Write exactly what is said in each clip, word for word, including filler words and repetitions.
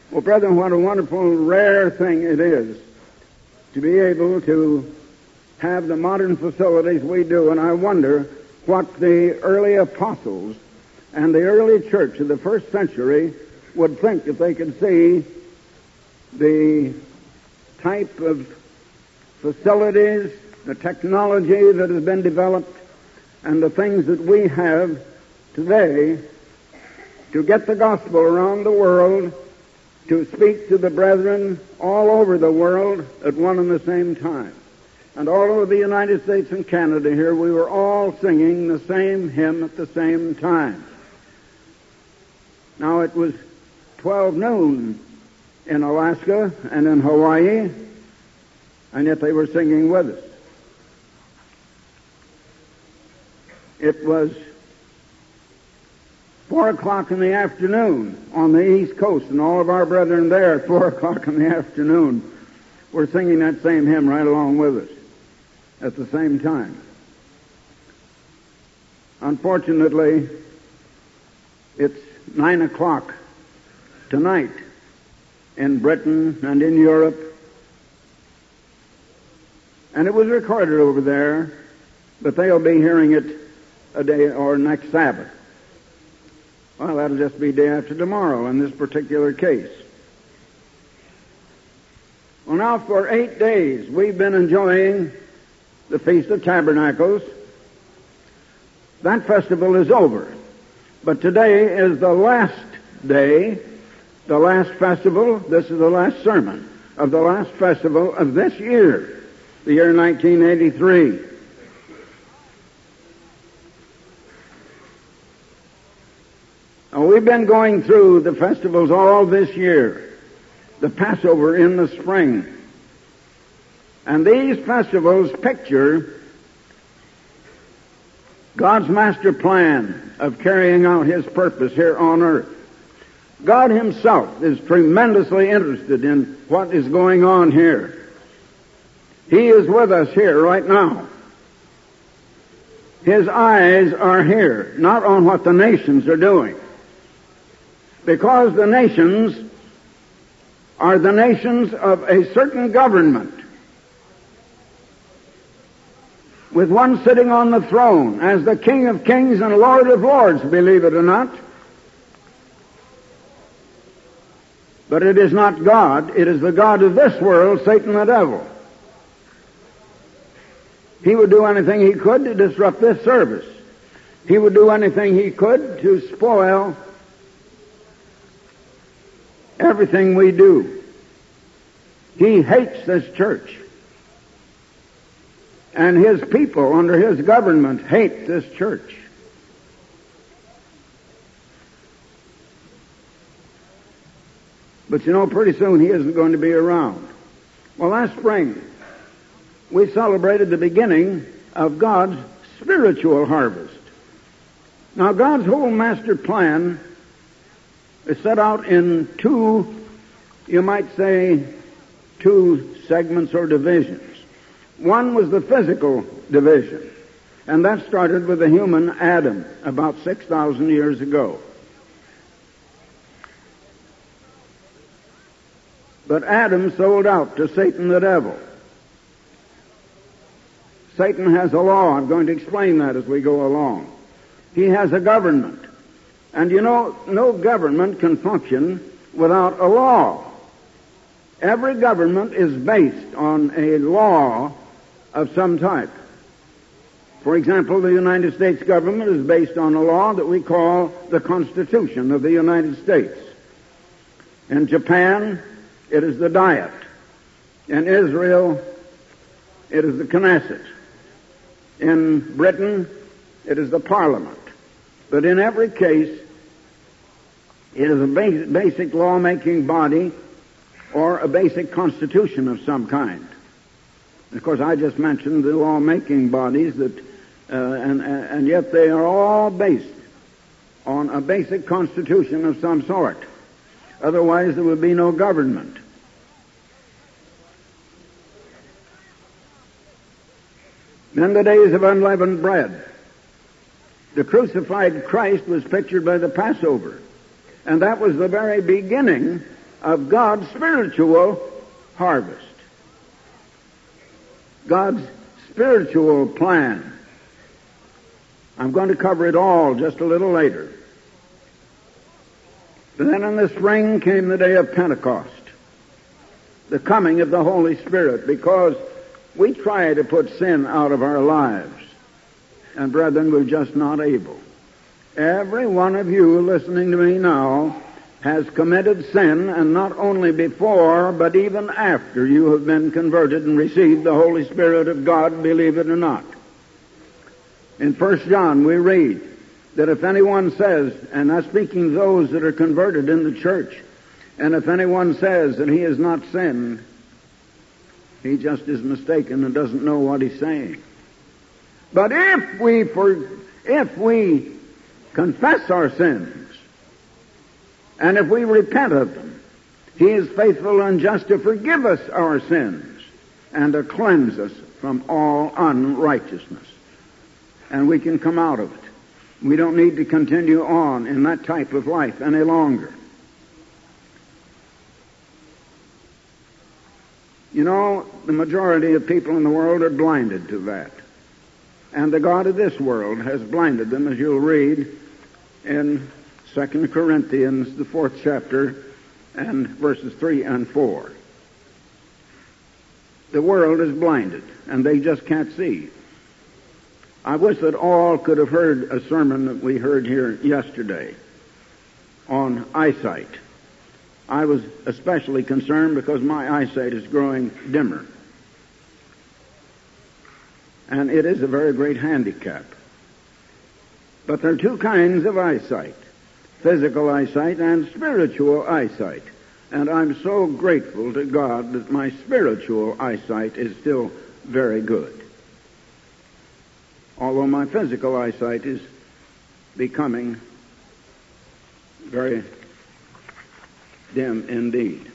Well, brethren, what a wonderful, rare thing it is to be able to have the modern facilities we do, and I wonder what the early apostles and the early church of the first century would think if they could see the type of facilities, the technology that has been developed, and the things that we have today to get the gospel around the world, to speak to the brethren all over the world at one and the same time. And all over the United States and Canada here, we were all singing the same hymn at the same time. Now, it was twelve noon in Alaska and in Hawaii, and yet they were singing with us. It was four o'clock in the afternoon on the East Coast, and all of our brethren there at four o'clock in the afternoon were singing that same hymn right along with us at the same time. Unfortunately, it's nine o'clock tonight in Britain and in Europe, and it was recorded over there, but they'll be hearing it a day or next Sabbath. Well, that'll just be day after tomorrow in this particular case. Well, now for eight days we've been enjoying the Feast of Tabernacles. That festival is over. But today is the last day, the last festival. This is the last sermon of the last festival of this year, the year nineteen eighty-three. Now, we've been going through the festivals all this year, the Passover in the spring. And these festivals picture God's master plan of carrying out His purpose here on earth. God Himself is tremendously interested in what is going on here. He is with us here right now. His eyes are here, not on what the nations are doing. Because the nations are the nations of a certain government, with one sitting on the throne as the King of Kings and Lord of Lords, believe it or not. But it is not God. It is the god of this world, Satan the devil. He would do anything he could to disrupt this service. He would do anything he could to spoil everything we do. He hates this church. And his people under his government hate this church. But you know, pretty soon he isn't going to be around. Well, last spring, we celebrated the beginning of God's spiritual harvest. Now, God's whole master plan is set out in two, you might say, two segments or divisions. One was the physical division, and that started with the human Adam about six thousand years ago. But Adam sold out to Satan the devil. Satan has a law. I'm going to explain that as we go along. He has a government. And you know, no government can function without a law. Every government is based on a law of some type. For example, the United States government is based on a law that we call the Constitution of the United States. In Japan, it is the Diet. In Israel, it is the Knesset. In Britain, it is the Parliament. But in every case, it is a basic, basic law-making body or a basic constitution of some kind. Of course, I just mentioned the law-making bodies, that, uh, and, and yet they are all based on a basic constitution of some sort. Otherwise, there would be no government. In the days of unleavened bread, the crucified Christ was pictured by the Passover. And that was the very beginning of God's spiritual harvest. God's spiritual plan. I'm going to cover it all just a little later. But then in the spring came the day of Pentecost, the coming of the Holy Spirit, because we try to put sin out of our lives. And brethren, we're just not able. Every one of you listening to me now has committed sin, and not only before, but even after you have been converted and received the Holy Spirit of God, believe it or not. In First John we read that if anyone says, and I'm speaking those that are converted in the church, and if anyone says that he has not sinned, he just is mistaken and doesn't know what he's saying. But if we for, if we confess our sins, and if we repent of them, he is faithful and just to forgive us our sins and to cleanse us from all unrighteousness. And we can come out of it. We don't need to continue on in that type of life any longer. You know, the majority of people in the world are blinded to that. And the God of this world has blinded them, as you'll read in Second Corinthians, the fourth chapter, and verses three and four. The world is blinded, and they just can't see. I wish that all could have heard a sermon that we heard here yesterday on eyesight. I was especially concerned because my eyesight is growing dimmer. And it is a very great handicap. But there are two kinds of eyesight, physical eyesight and spiritual eyesight. And I'm so grateful to God that my spiritual eyesight is still very good, although my physical eyesight is becoming very dim indeed.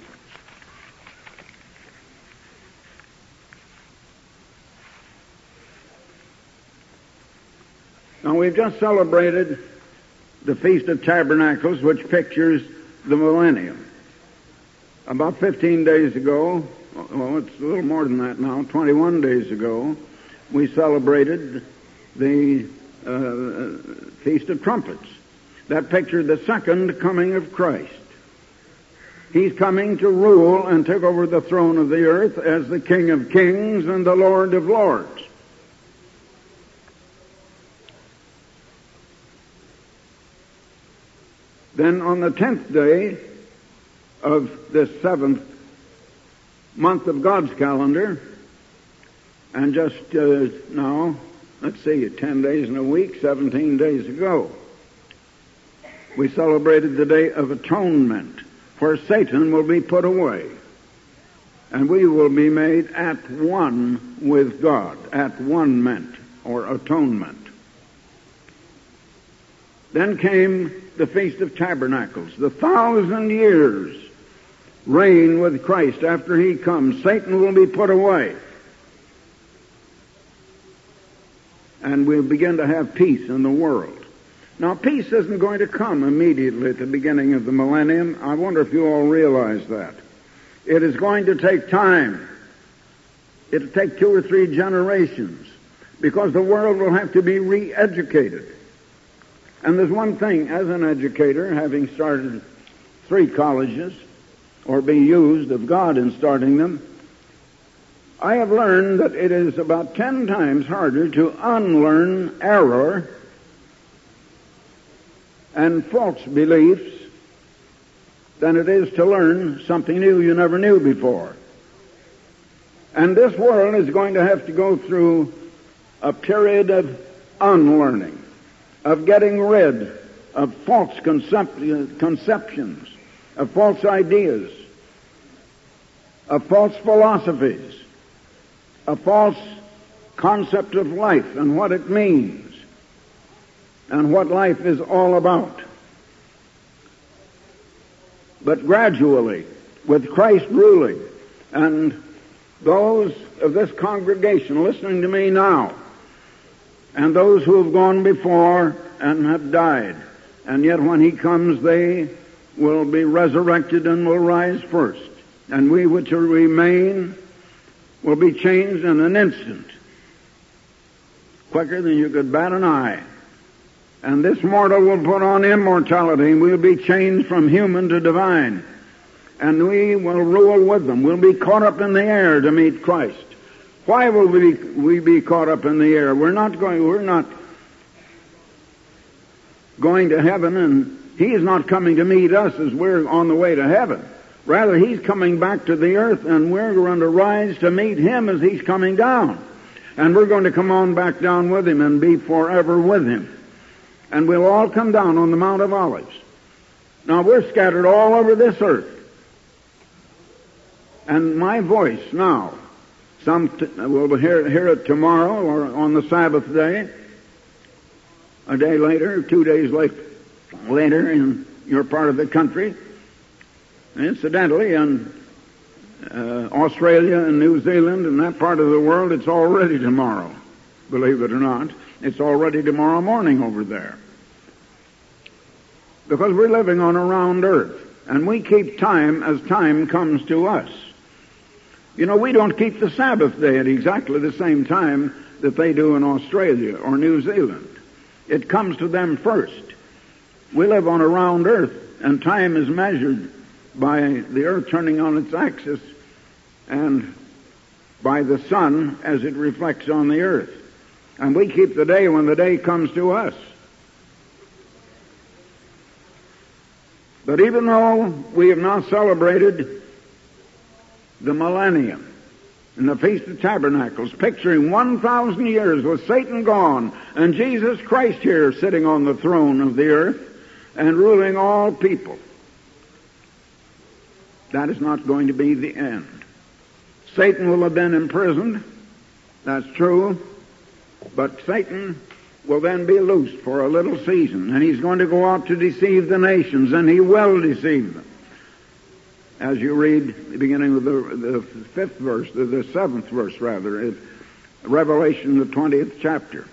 Now, we've just celebrated the Feast of Tabernacles, which pictures the millennium. About fifteen days ago, well, it's a little more than that now, twenty-one days ago, we celebrated the uh, Feast of Trumpets. That pictured the second coming of Christ. He's coming to rule and take over the throne of the earth as the King of Kings and the Lord of Lords. Then on the tenth day of this seventh month of God's calendar, and just uh, now, let's see, ten days in a week, seventeen days ago, we celebrated the Day of Atonement, where Satan will be put away, and we will be made at one with God, at one-ment, or atonement. Then came the Feast of Tabernacles, the thousand years reign with Christ. After He comes, Satan will be put away, and we'll begin to have peace in the world. Now, peace isn't going to come immediately at the beginning of the millennium. I wonder if you all realize that. It is going to take time. It'll take two or three generations, because the world will have to be re-educated. And there's one thing, as an educator, having started three colleges, or be used of God in starting them, I have learned that it is about ten times harder to unlearn error and false beliefs than it is to learn something new you never knew before. And this world is going to have to go through a period of unlearning, of getting rid of false concep- conceptions, of false ideas, of false philosophies, a false concept of life and what it means and what life is all about. But gradually, with Christ ruling, and those of this congregation listening to me now, and those who have gone before and have died, and yet when He comes they will be resurrected and will rise first. And we which will remain will be changed in an instant, quicker than you could bat an eye. And this mortal will put on immortality, and we'll be changed from human to divine. And we will rule with them. We'll be caught up in the air to meet Christ. Why will we, we be caught up in the air? We're not going, we're not going to heaven, and He is not coming to meet us as we're on the way to heaven. Rather, He's coming back to the earth, and we're going to rise to meet Him as He's coming down. And we're going to come on back down with Him and be forever with Him. And we'll all come down on the Mount of Olives. Now, we're scattered all over this earth. And my voice now, some t- will hear, hear it tomorrow or on the Sabbath day, a day later, two days late, later in your part of the country. And incidentally, in uh, Australia and New Zealand and that part of the world, it's already tomorrow, believe it or not. It's already tomorrow morning over there. Because we're living on a round earth, and we keep time as time comes to us. You know, we don't keep the Sabbath day at exactly the same time that they do in Australia or New Zealand. It comes to them first. We live on a round earth, and time is measured by the earth turning on its axis and by the sun as it reflects on the earth. And we keep the day when the day comes to us. But even though we have now celebrated the millennium and the Feast of Tabernacles, picturing one thousand years with Satan gone and Jesus Christ here sitting on the throne of the earth and ruling all people, that is not going to be the end. Satan will have been imprisoned, that's true, but Satan will then be loosed for a little season, and he's going to go out to deceive the nations, and he will deceive them. As you read, beginning with the, the fifth verse, the, the seventh verse rather, is Revelation, the twentieth chapter.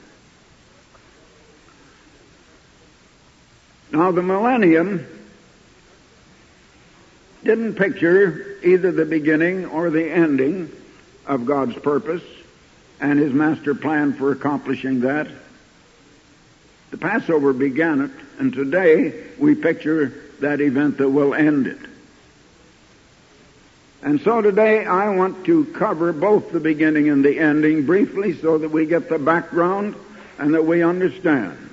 Now the millennium didn't picture either the beginning or the ending of God's purpose and His master plan for accomplishing that. The Passover began it, and today we picture that event that will end it. And so today I want to cover both the beginning and the ending briefly so that we get the background and that we understand.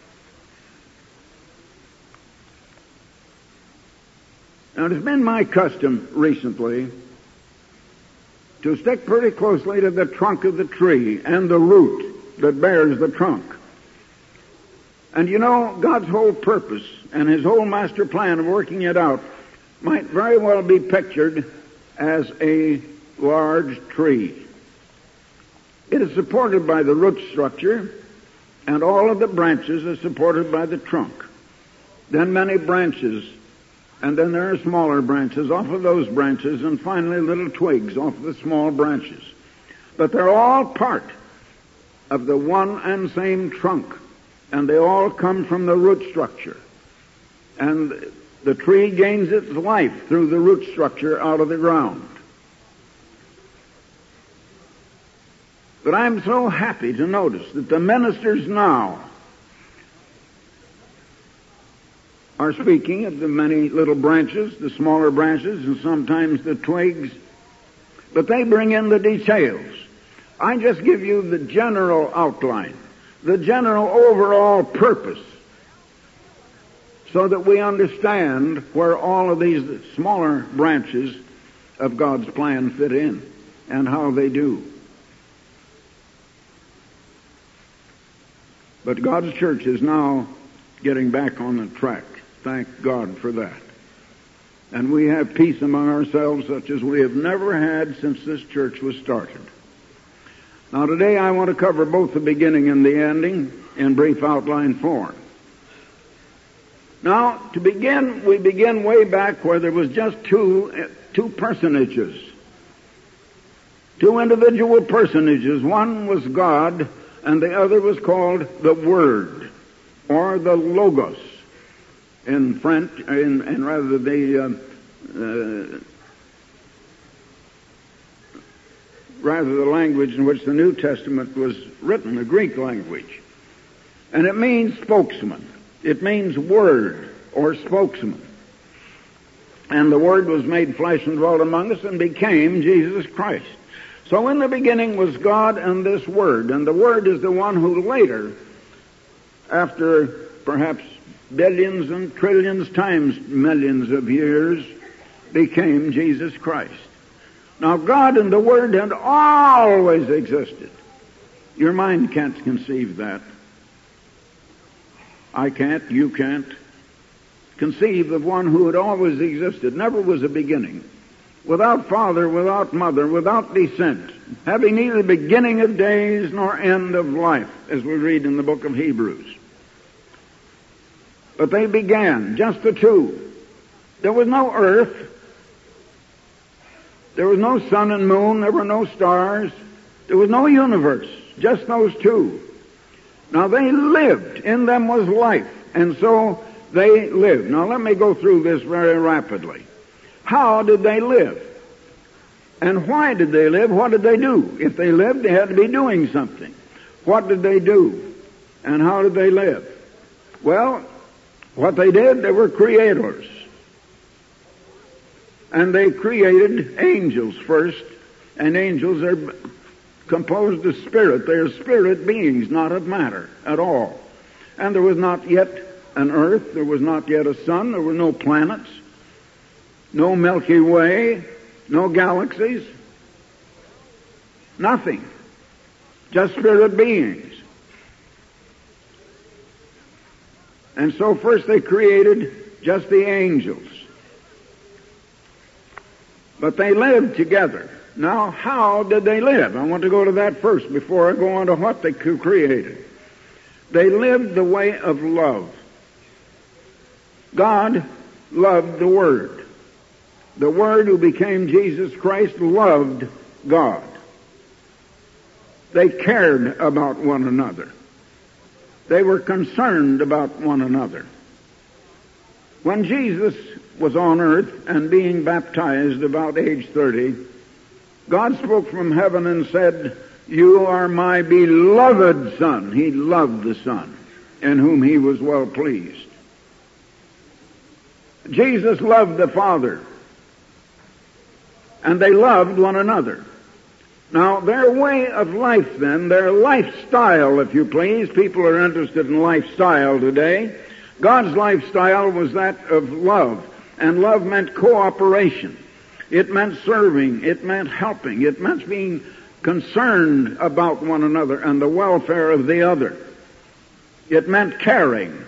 Now, it has been my custom recently to stick pretty closely to the trunk of the tree and the root that bears the trunk. And you know, God's whole purpose and His whole master plan of working it out might very well be pictured as a large tree. It is supported by the root structure, and all of the branches are supported by the trunk. Then many branches, and then there are smaller branches off of those branches, and finally little twigs off of the small branches. But they're all part of the one and same trunk, and they all come from the root structure. And the tree gains its life through the root structure out of the ground. But I'm so happy to notice that the ministers now are speaking of the many little branches, the smaller branches, and sometimes the twigs, but they bring in the details. I just give you the general outline, the general overall purpose, so that we understand where all of these smaller branches of God's plan fit in and how they do. But God's church is now getting back on the track. Thank God for that. And we have peace among ourselves such as we have never had since this church was started. Now today I want to cover both the beginning and the ending in brief outline form. Now, to begin, we begin way back where there was just two, two personages. Two individual personages. One was God, and the other was called the Word, or the Logos. in French, in, in rather the uh, uh, rather the language in which the New Testament was written, the Greek language. And it means spokesman. It means word or spokesman. And the Word was made flesh and dwelt among us and became Jesus Christ. So in the beginning was God and this Word. And the Word is the one who later, after perhaps billions and trillions times millions of years, became Jesus Christ. Now God and the Word had always existed. Your mind can't conceive that. I can't, you can't conceive of one who had always existed, never was a beginning, without father, without mother, without descent, having neither beginning of days nor end of life, as we read in the book of Hebrews. But they began, just the two. There was no earth. There was no sun and moon. There were no stars. There was no universe. Just those two. Now they lived. In them was life. And so they lived. Now let me go through this very rapidly. How did they live? And why did they live? What did they do? If they lived, they had to be doing something. What did they do? And how did they live? Well, what they did, they were creators. And they created angels first. And angels are composed of spirit. They are spirit beings, not of matter at all. And there was not yet an earth. There was not yet a sun. There were no planets. No Milky Way. No galaxies. Nothing. Just spirit beings. And so first they created just the angels. But they lived together. Now, how did they live? I want to go to that first before I go on to what they created. They lived the way of love. God loved the Word. The Word who became Jesus Christ loved God. They cared about one another. They were concerned about one another. When Jesus was on earth and being baptized about age thirty, God spoke from heaven and said, "You are my beloved Son." He loved the Son, in whom he was well pleased. Jesus loved the Father, and they loved one another. Now, their way of life then, their lifestyle, if you please, people are interested in lifestyle today. God's lifestyle was that of love, and love meant cooperation. It meant serving. It meant helping. It meant being concerned about one another and the welfare of the other. It meant caring.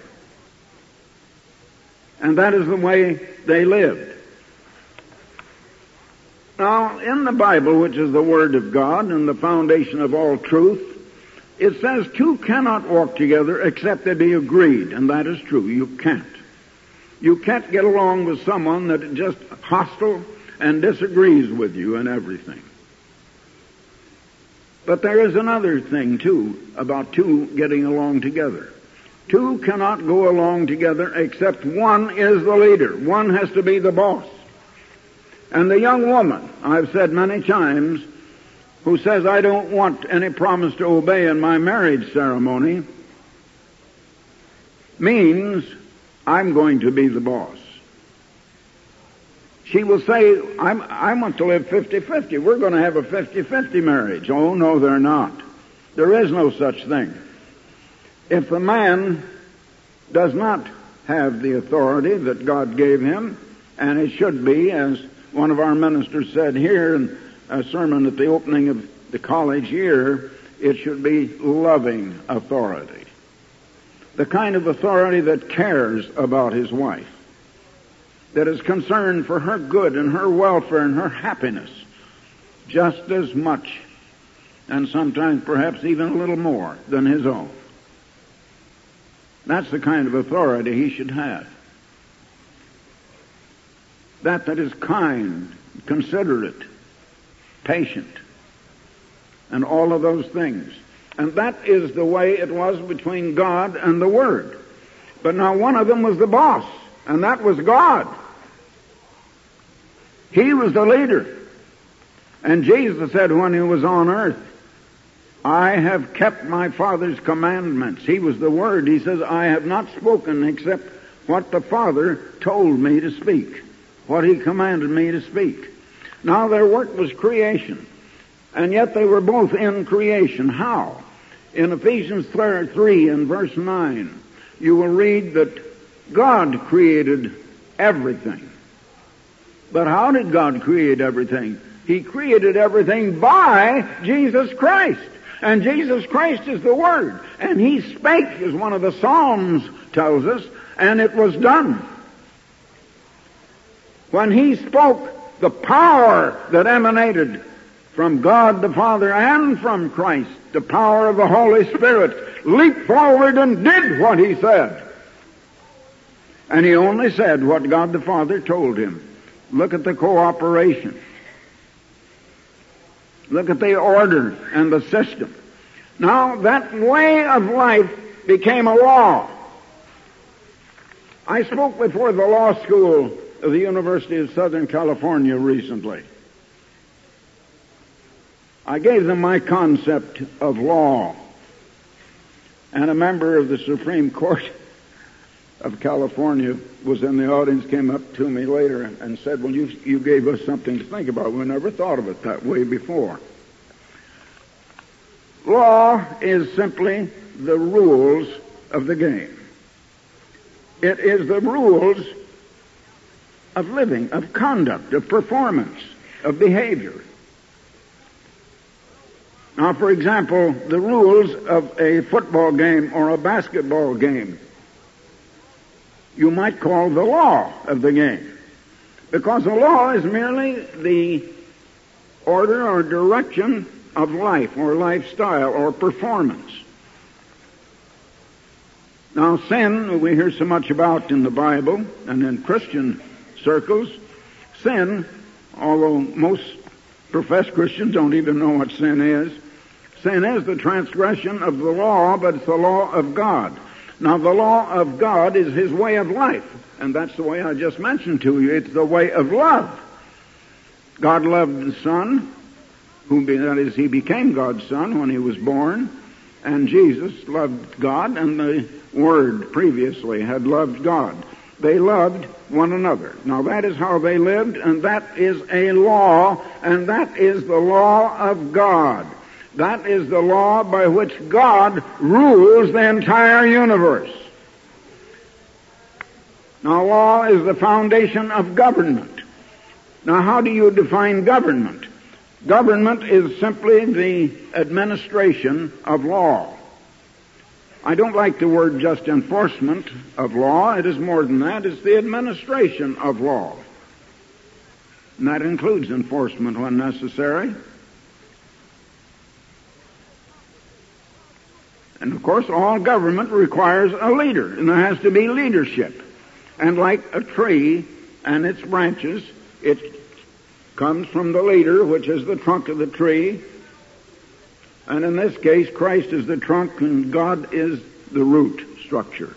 And that is the way they lived. Now, in the Bible, which is the Word of God and the foundation of all truth, it says two cannot walk together except they be agreed, and that is true. You can't. You can't get along with someone that is just hostile and disagrees with you in everything. But there is another thing, too, about two getting along together. Two cannot go along together except one is the leader. One has to be the boss. And the young woman, I've said many times, who says, "I don't want any promise to obey in my marriage ceremony," means, "I'm going to be the boss." She will say, I'm, I want to live fifty-fifty. We're going to have a fifty-fifty marriage. Oh, no, they're not. There is no such thing. If the man does not have the authority that God gave him, and it should be, as one of our ministers said here in a sermon at the opening of the college year, it should be loving authority. The kind of authority that cares about his wife, that is concerned for her good and her welfare and her happiness just as much, and sometimes perhaps even a little more, than his own. That's the kind of authority he should have. That that is kind, considerate, patient, and all of those things. And that is the way it was between God and the Word. But now one of them was the boss. and that was God. He was the leader. And Jesus said when he was on earth, I have kept my Father's commandments. He was the Word. He says, I have not spoken except what the Father told me to speak, what He commanded me to speak. Now their work was creation, and yet they were both in creation. How? In Ephesians three and verse nine, you will read that God created everything. But how did God create everything? He created everything by Jesus Christ. And Jesus Christ is the Word. And He spake, as one of the Psalms tells us, and it was done. When He spoke, the power that emanated from God the Father and from Christ, the power of the Holy Spirit, leaped forward and did what He said. And He only said what God the Father told Him. Look at the cooperation. Look at the order and the system. Now, that way of life became a law. I spoke before the law school of the University of Southern California recently. I gave them my concept of law. And a member of the Supreme Court of California was in the audience, came up to me later and said, well, you, you gave us something to think about. We never thought of it that way before. Law is simply the rules of the game. It is the rules of living, of conduct, of performance, of behavior. Now, for example, the rules of a football game or a basketball game, you might call the law of the game. Because the law is merely the order or direction of life or lifestyle or performance. Now, sin, we hear so much about in the Bible and in Christian circles. Sin, although most professed Christians don't even know what sin is, sin is the transgression of the law, but it's the law of God. Now, the law of God is His way of life, and that's the way I just mentioned to you. It's the way of love. God loved the Son, who, that is, He became God's Son when He was born, and Jesus loved God, and the Word previously had loved God. They loved one another. Now, that is how they lived, and that is a law, and that is the law of God. That is the law by which God rules the entire universe. Now, law is the foundation of government. Now, how do you define government? Government is simply the administration of law. I don't like the word just enforcement of law. It is more than that. It's the administration of law. And that includes enforcement when necessary. And of course, all government requires a leader, and there has to be leadership. And like a tree and its branches, it comes from the leader, which is the trunk of the tree. And in this case, Christ is the trunk and God is the root structure.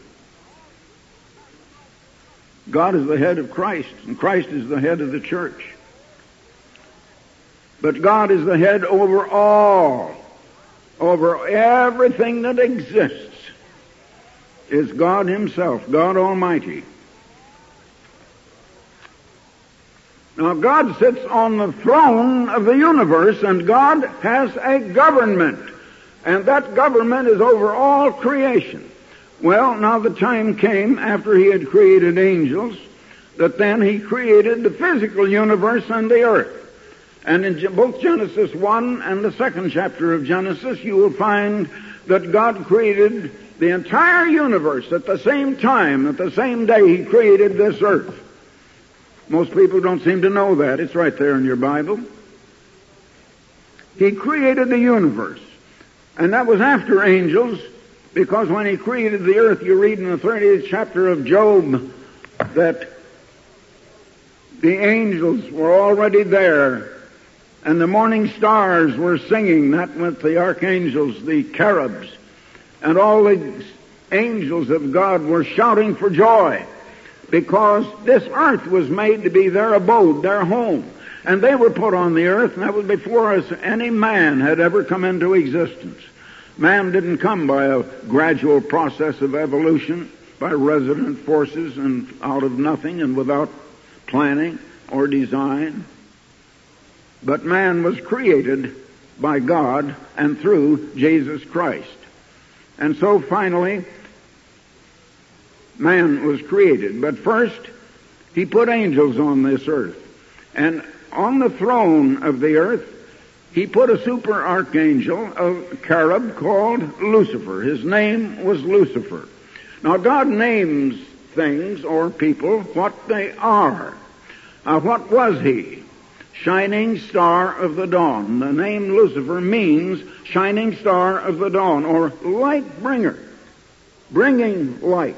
God is the head of Christ, and Christ is the head of the church. But God is the head over all. Over everything that exists is God Himself, God Almighty. Now, God sits on the throne of the universe, and God has a government, and that government is over all creation. Well, now the time came after He had created angels that then He created the physical universe and the earth. And in both Genesis one and the second chapter of Genesis, you will find that God created the entire universe at the same time, at the same day He created this earth. Most people don't seem to know that. It's right there in your Bible. He created the universe. And that was after angels, because when He created the earth, you read in the thirtieth chapter of Job that the angels were already there. And the morning stars were singing, that with the archangels, the cherubs, and all the angels of God were shouting for joy. because this earth was made to be their abode, their home. And they were put on the earth, and that was before us any man had ever come into existence. Man didn't come by a gradual process of evolution, by resident forces and out of nothing and without planning or design. But man was created by God and through Jesus Christ. And so finally, man was created. But first, he put angels on this earth. And on the throne of the earth, he put a super archangel, a cherub called Lucifer. His name was Lucifer. Now, God names things or people what they are. Now, what was he? Shining star of the dawn. The name Lucifer means shining star of the dawn, or light bringer, bringing light.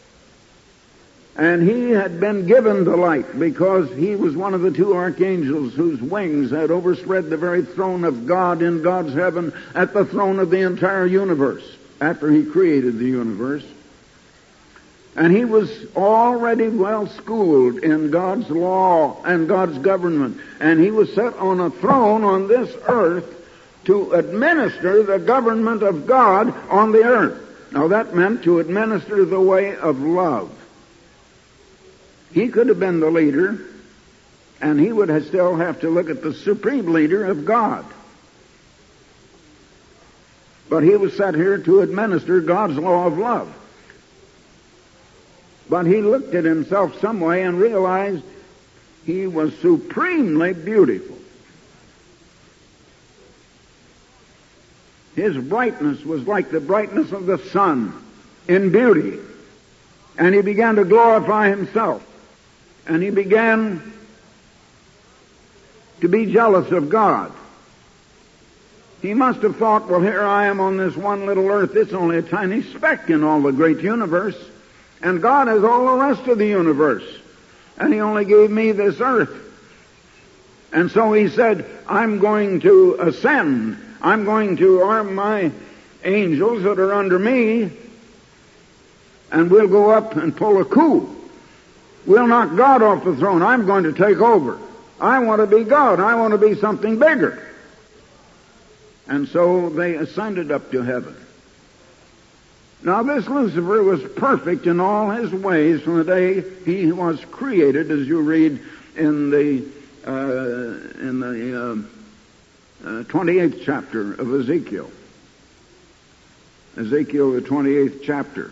And he had been given the light because he was one of the two archangels whose wings had overspread the very throne of God in God's heaven at the throne of the entire universe after he created the universe. And he was already well schooled in God's law and God's government. And he was set on a throne on this earth to administer the government of God on the earth. Now that meant to administer the way of love. He could have been the leader, and he would have still have to look at the supreme leader of God. But he was set here to administer God's law of love. But he looked at himself some way and realized he was supremely beautiful. His brightness was like the brightness of the sun in beauty. And he began to glorify himself. And he began to be jealous of God. He must have thought, well, here I am on this one little earth. It's only a tiny speck in all the great universe. And God has all the rest of the universe. And he only gave me this earth. And so he said, I'm going to ascend. I'm going to arm my angels that are under me, and we'll go up and pull a coup. We'll knock God off the throne. I'm going to take over. I want to be God. I want to be something bigger. And so they ascended up to heaven. Now this Lucifer was perfect in all his ways from the day he was created, as you read in the uh, in the uh, uh, twenty-eighth chapter of Ezekiel. Ezekiel, the twenty-eighth chapter.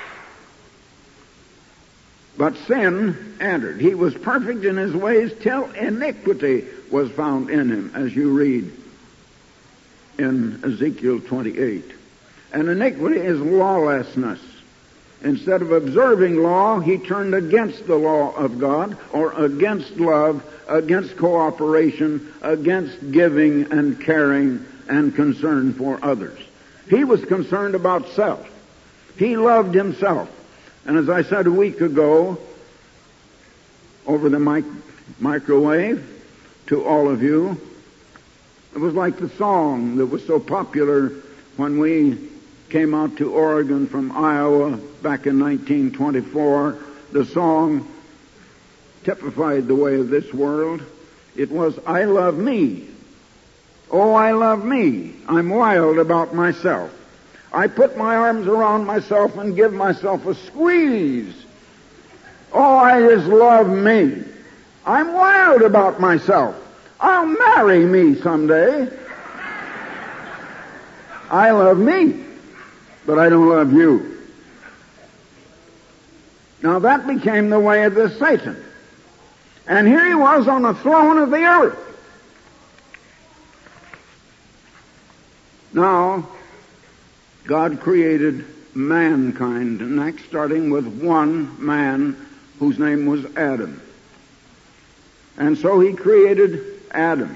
But sin entered. He was perfect in his ways till iniquity was found in him, as you read in Ezekiel twenty-eight. And iniquity is lawlessness. Instead of observing law, he turned against the law of God, or against love, against cooperation, against giving and caring and concern for others. He was concerned about self. He loved himself. And as I said a week ago, over the mic- microwave to all of you, it was like the song that was so popular when we came out to Oregon from Iowa back in nineteen twenty-four. The song typified the way of this world. It was, I love me. Oh, I love me. I'm wild about myself. I put my arms around myself and give myself a squeeze. Oh, I just love me. I'm wild about myself. I'll marry me someday. I love me, but I don't love you. Now that became the way of this Satan. And here he was on the throne of the earth. Now, God created mankind next, starting with one man whose name was Adam. And so he created Adam.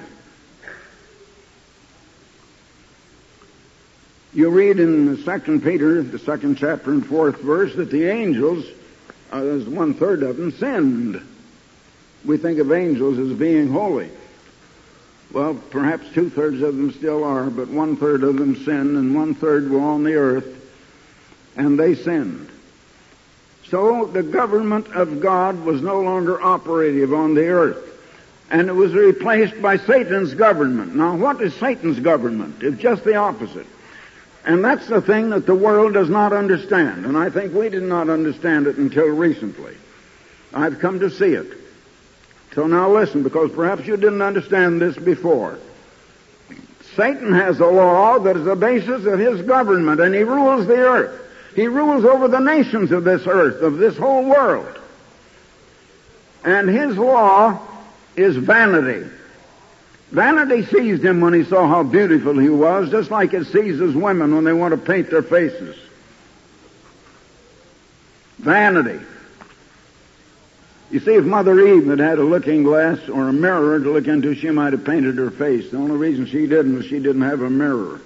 You read in Second Peter, the second chapter and fourth verse, that the angels, uh, there's one-third of them, sinned. We think of angels as being holy. Well, perhaps two-thirds of them still are, but one-third of them sinned, and one-third were on the earth, and they sinned. So the government of God was no longer operative on the earth, and it was replaced by Satan's government. Now, what is Satan's government? It's just the opposite. And that's the thing that the world does not understand, and I think we did not understand it until recently. I've come to see it. So now listen, because perhaps you didn't understand this before. Satan has a law that is the basis of his government, and he rules the earth. He rules over the nations of this earth, of this whole world. And his law is vanity. Vanity seized him when he saw how beautiful he was, just like it seizes women when they want to paint their faces. Vanity. You see, if Mother Eve had had a looking glass or a mirror to look into, she might have painted her face. The only reason she didn't was she didn't have a mirror.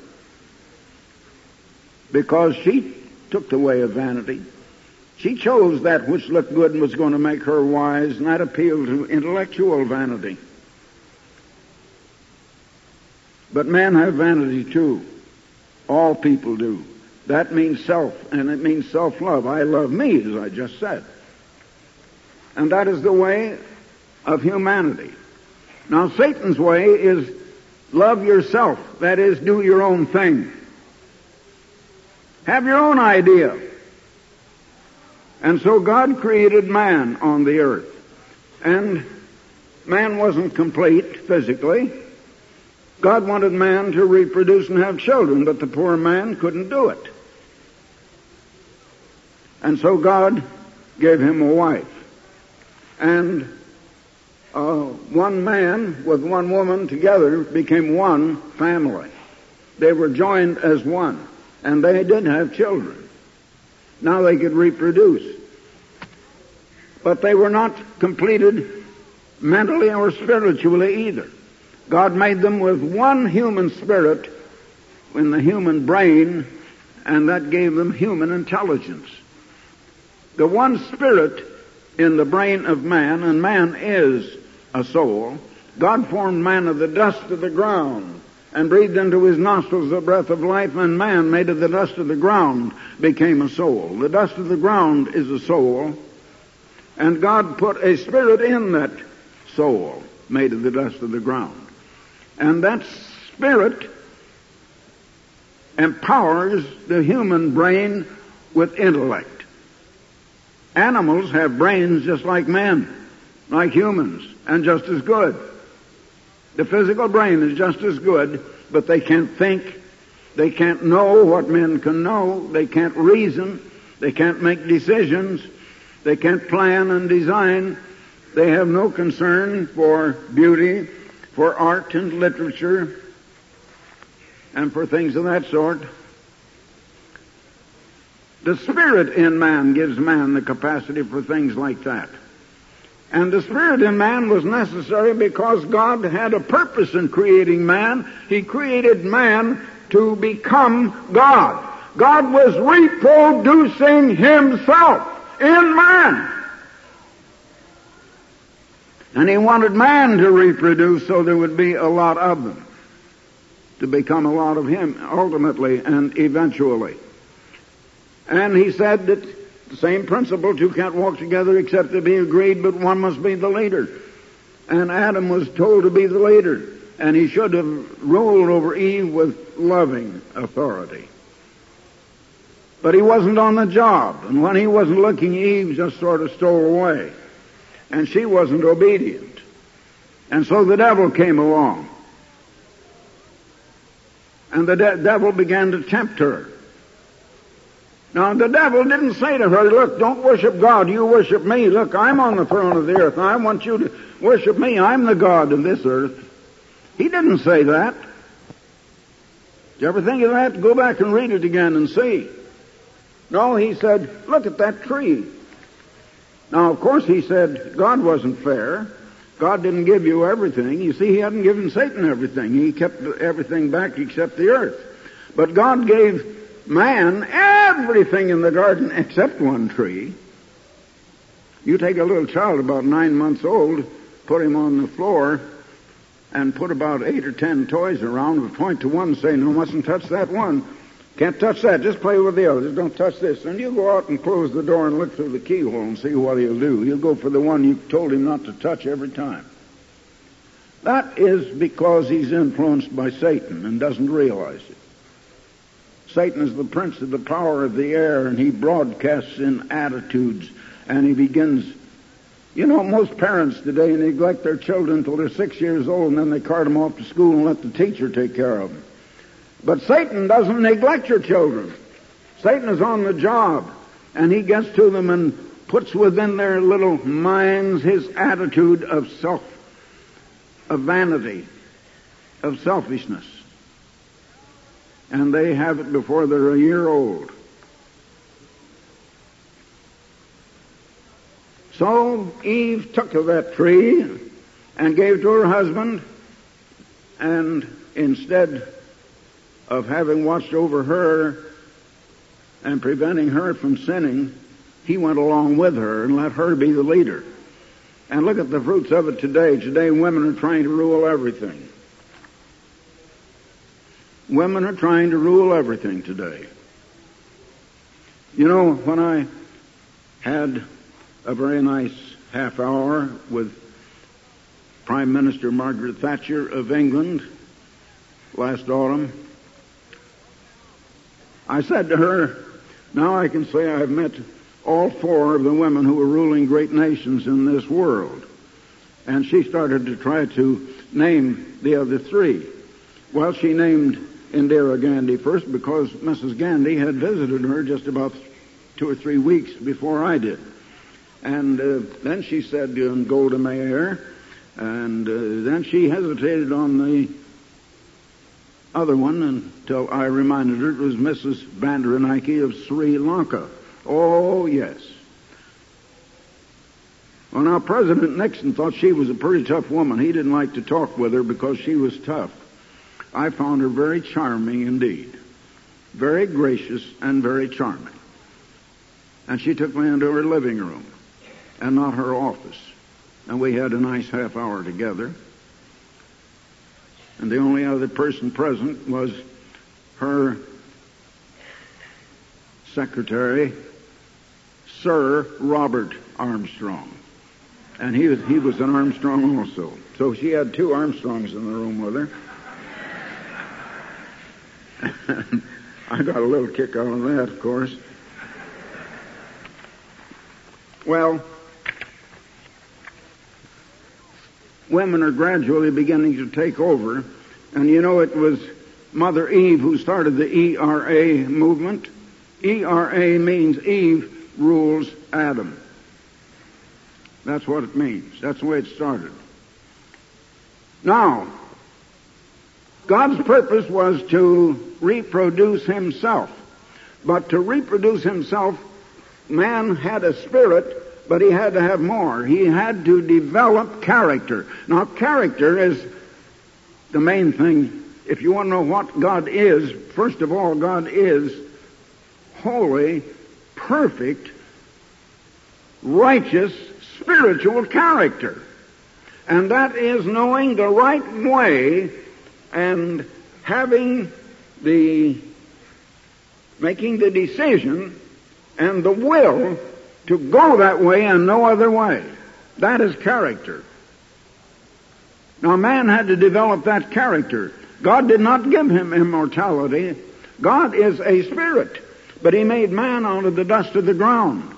Because she took the way of vanity. She chose that which looked good and was going to make her wise, and that appealed to intellectual vanity. But men have vanity too. All people do. That means self, and it means self-love. I love me, as I just said. And that is the way of humanity. Now, Satan's way is love yourself. That is, do your own thing. Have your own idea. And so God created man on the earth. And man wasn't complete physically. God wanted man to reproduce and have children, but the poor man couldn't do it. And so God gave him a wife. And uh, one man with one woman together became one family. They were joined as one, and they did have children. Now they could reproduce. But they were not completed mentally or spiritually either. God made them with one human spirit in the human brain, and that gave them human intelligence. The one spirit in the brain of man, and man is a soul. God formed man of the dust of the ground and breathed into his nostrils the breath of life, and man, made of the dust of the ground, became a soul. The dust of the ground is a soul, and God put a spirit in that soul, made of the dust of the ground. And that spirit empowers the human brain with intellect. Animals have brains just like men, like humans, and just as good. The physical brain is just as good, but they can't think. They can't know what men can know. They can't reason. They can't make decisions. They can't plan and design. They have no concern for beauty, for art and literature, and for things of that sort. The spirit in man gives man the capacity for things like that. And the spirit in man was necessary because God had a purpose in creating man. He created man to become God. God was reproducing himself in man. And he wanted man to reproduce so there would be a lot of them, to become a lot of him ultimately and eventually. And he said that the same principle, two can't walk together except to be agreed, but one must be the leader. And Adam was told to be the leader, and he should have ruled over Eve with loving authority. But he wasn't on the job, and when he wasn't looking, Eve just sort of stole away. And she wasn't obedient. And so the devil came along. And the de- devil began to tempt her. Now, the devil didn't say to her, look, don't worship God, you worship me. Look, I'm on the throne of the earth, and I want you to worship me. I'm the God of this earth. He didn't say that. Did you ever think of that? Go back and read it again and see. No, he said, look at that tree. Now, of course, he said God wasn't fair. God didn't give you everything. You see, he hadn't given Satan everything. He kept everything back except the earth. But God gave man everything in the garden except one tree. You take a little child about nine months old, put him on the floor, and put about eight or ten toys around, and point to one and say, no, mustn't touch that one. Can't touch that. Just play with the others. Don't touch this. And you go out and close the door and look through the keyhole and see what he'll do. He'll go for the one you told him not to touch every time. That is because he's influenced by Satan and doesn't realize it. Satan is the prince of the power of the air, and he broadcasts in attitudes, and he begins. You know, most parents today neglect their children until they're six years old, and then they cart them off to school and let the teacher take care of them. But Satan doesn't neglect your children. Satan is on the job, and he gets to them and puts within their little minds his attitude of self, of vanity, of selfishness. And they have it before they're a year old. So Eve took of that tree and gave to her husband, and instead of having watched over her and preventing her from sinning, he went along with her and let her be the leader. And look at the fruits of it today. Today women are trying to rule everything. Women are trying to rule everything today. You know, when I had a very nice half hour with Prime Minister Margaret Thatcher of England last autumn, I said to her, now I can say I've met all four of the women who are ruling great nations in this world. And she started to try to name the other three. Well, she named Indira Gandhi first because Missus Gandhi had visited her just about two or three weeks before I did. And uh, then she said uh, Golda Meir, and uh, then she hesitated on the other one until I reminded her it was Missus Bandaranaike of Sri Lanka. Oh, yes. Well, now, President Nixon thought she was a pretty tough woman. He didn't like to talk with her because she was tough. I found her very charming indeed. Very gracious and very charming. And she took me into her living room and not her office. And we had a nice half hour together. And the only other person present was her secretary, Sir Robert Armstrong. And he was, he was an Armstrong also. So she had two Armstrongs in the room with her. I got a little kick out of that, of course. Well, women are gradually beginning to take over. And you know, it was Mother Eve who started the E R A movement. E R A means Eve rules Adam. That's what it means. That's the way it started. Now, God's purpose was to reproduce himself. But to reproduce himself, man had a spirit, but he had to have more. He had to develop character. Now, character is the main thing. If you want to know what God is, first of all, God is holy, perfect, righteous, spiritual character. And that is knowing the right way and having the, making the decision and the will to go that way and no other way. That is character. Now, man had to develop that character. God did not give him immortality. God is a spirit, but he made man out of the dust of the ground.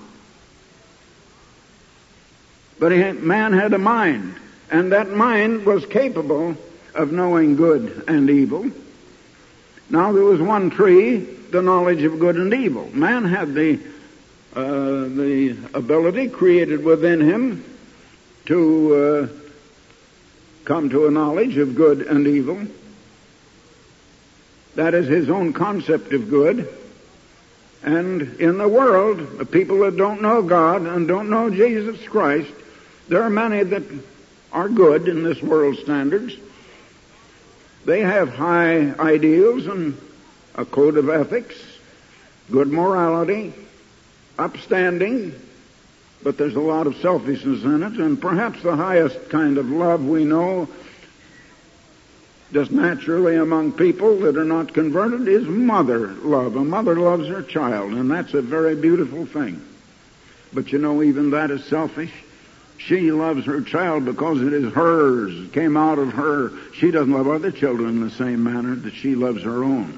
But he, man had a mind, and that mind was capable of knowing good and evil. Now, there was one tree, the knowledge of good and evil. Man had the uh, the ability created within him to uh, come to a knowledge of good and evil. That is his own concept of good. And in the world, the people that don't know God and don't know Jesus Christ, there are many that are good in this world's standards. They have high ideals and a code of ethics, good morality, upstanding, but there's a lot of selfishness in it, and perhaps the highest kind of love we know just naturally among people that are not converted, is mother love. A mother loves her child, and that's a very beautiful thing. But you know, even that is selfish. She loves her child because it is hers. It came out of her. She doesn't love other children in the same manner that she loves her own.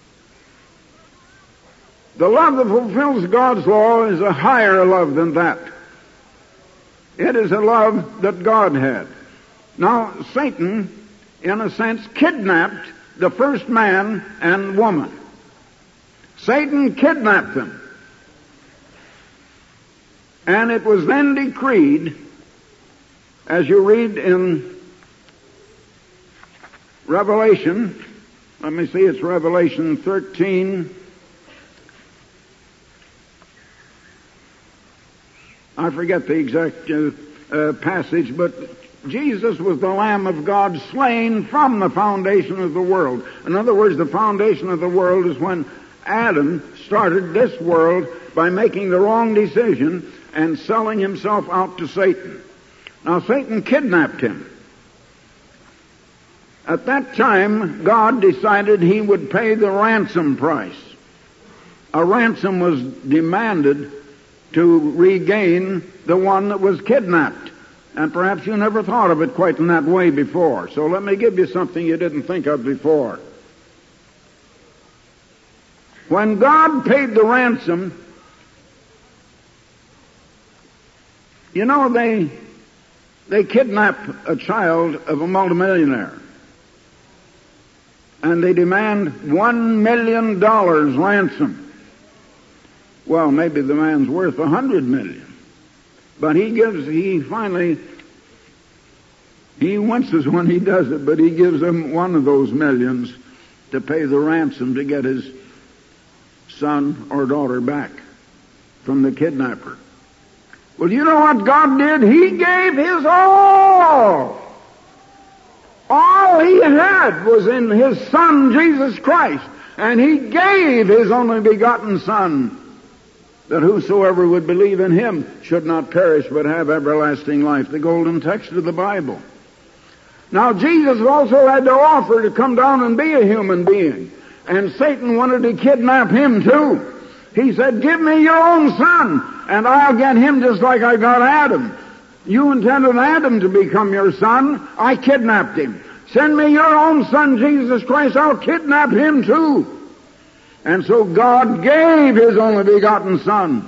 The love that fulfills God's law is a higher love than that. It is a love that God had. Now, Satan, in a sense, kidnapped the first man and woman. Satan kidnapped them. And it was then decreed, as you read in Revelation, let me see, it's Revelation thirteen. I forget the exact uh, uh, passage, but Jesus was the Lamb of God slain from the foundation of the world. In other words, the foundation of the world is when Adam started this world by making the wrong decision and selling himself out to Satan. Now, Satan kidnapped him. At that time, God decided he would pay the ransom price. A ransom was demanded to regain the one that was kidnapped. And perhaps you never thought of it quite in that way before. So let me give you something you didn't think of before. When God paid the ransom, you know, they they kidnap a child of a multimillionaire. And they demand one million dollars ransom. Well, maybe the man's worth a hundred million. But he gives, he finally, he winces when he does it, but he gives him one of those millions to pay the ransom to get his son or daughter back from the kidnapper. Well, you know what God did? He gave his all. All he had was in his Son, Jesus Christ. And he gave his only begotten Son, that whosoever would believe in him should not perish but have everlasting life. The golden text of the Bible. Now, Jesus also had to offer to come down and be a human being. And Satan wanted to kidnap him too. He said, give me your own son, and I'll get him just like I got Adam. You intended Adam to become your son. I kidnapped him. Send me your own son, Jesus Christ. I'll kidnap him too. And so God gave his only begotten Son.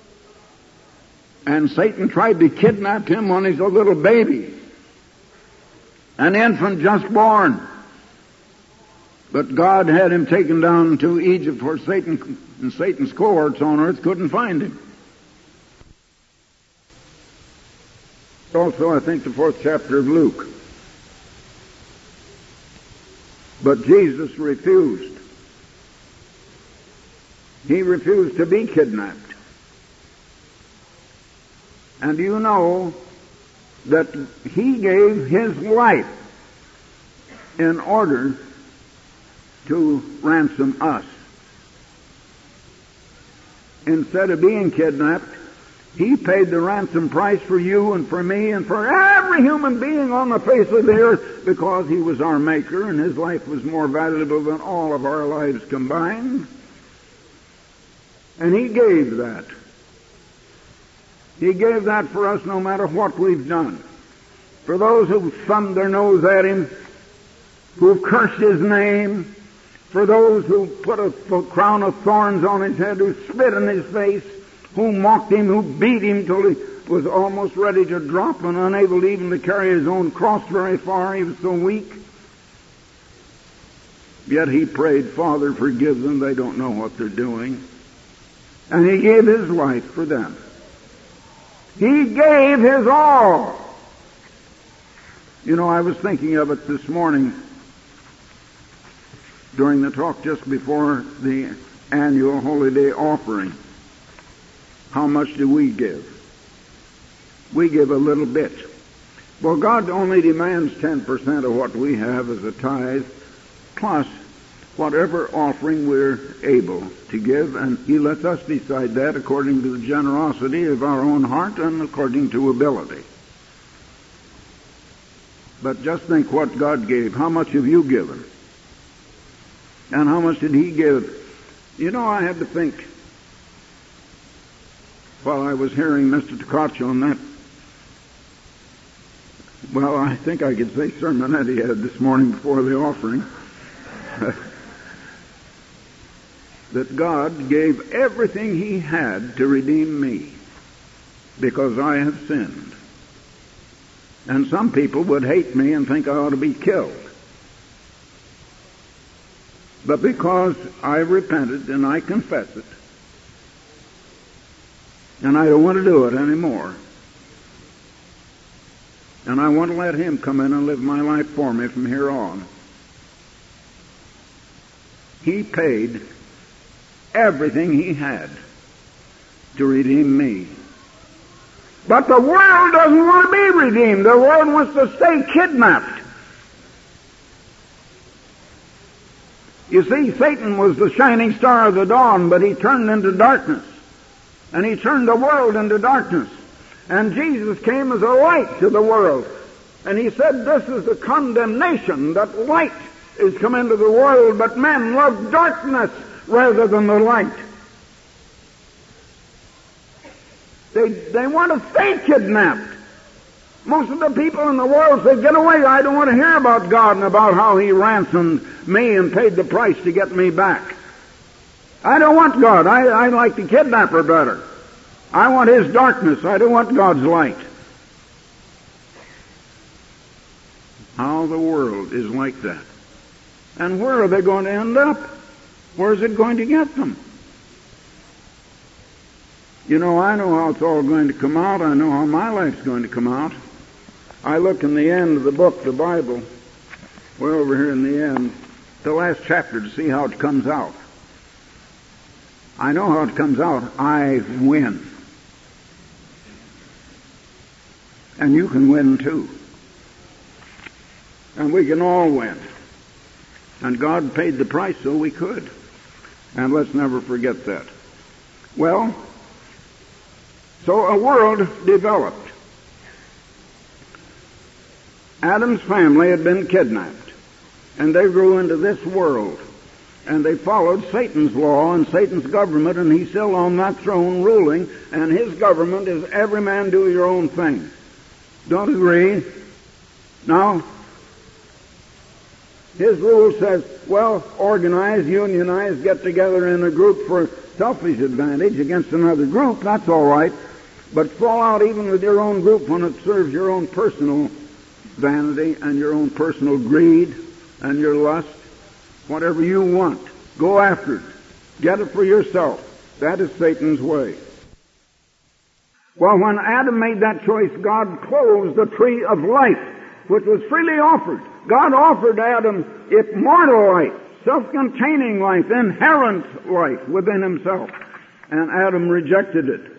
And Satan tried to kidnap him when he's a little baby, an infant just born. But God had him taken down to Egypt, where Satan and Satan's cohorts on earth couldn't find him. Also, I think, the fourth chapter of Luke. But Jesus refused. He refused to be kidnapped. And you know that he gave his life in order to ransom us. Instead of being kidnapped, he paid the ransom price for you and for me and for every human being on the face of the earth, because he was our maker and his life was more valuable than all of our lives combined. And he gave that. He gave that for us no matter what we've done. For those who thumbed their nose at him, who cursed his name, for those who put a, a crown of thorns on his head, who spit in his face, who mocked him, who beat him till he was almost ready to drop and unable even to carry his own cross very far. He was so weak. Yet he prayed, Father, forgive them. They don't know what they're doing. And he gave his life for them. He gave his all. You know, I was thinking of it this morning during the talk just before the annual Holy Day offering. How much do we give? We give a little bit. Well, God only demands ten percent of what we have as a tithe, plus whatever offering we're able to give, and he lets us decide that according to the generosity of our own heart and according to ability. But just think what God gave. How much have you given? And how much did He give? You know, I had to think while I was hearing Mister Tkach on that, well, I think I could say sermon that he had this morning before the offering, that God gave everything He had to redeem me because I have sinned. And some people would hate me and think I ought to be killed. But because I repented and I confess it, and I don't want to do it anymore, and I want to let Him come in and live my life for me from here on, He paid everything He had to redeem me. But the world doesn't want to be redeemed. The world wants to stay kidnapped. You see, Satan was the shining star of the dawn, but he turned into darkness. And he turned the world into darkness. And Jesus came as a light to the world. And He said, this is the condemnation, that light is come into the world, but men love darkness rather than the light. They, they want to stay kidnapped. Most of the people in the world say, get away, I don't want to hear about God and about how He ransomed me and paid the price to get me back. I don't want God. I, I like the kidnapper better. I want his darkness. I don't want God's light. How the world is like that. And where are they going to end up? Where is it going to get them? You know, I know how it's all going to come out. I know how my life's going to come out. I look in the end of the book, the Bible, way over here in the end, the last chapter, to see how it comes out. I know how it comes out. I win. And you can win too. And we can all win. And God paid the price so we could. And let's never forget that. Well, so a world developed. Adam's family had been kidnapped, and they grew into this world. And they followed Satan's law and Satan's government, and he's still on that throne ruling, and his government is every man do your own thing. Don't agree? Now, his rule says, well, organize, unionize, get together in a group for selfish advantage against another group. That's all right. But fall out even with your own group when it serves your own personal vanity and your own personal greed and your lust. Whatever you want, go after it. Get it for yourself. That is Satan's way. Well, when Adam made that choice, God closed the tree of life, which was freely offered. God offered Adam immortal life, self-containing life, inherent life within himself. And Adam rejected it.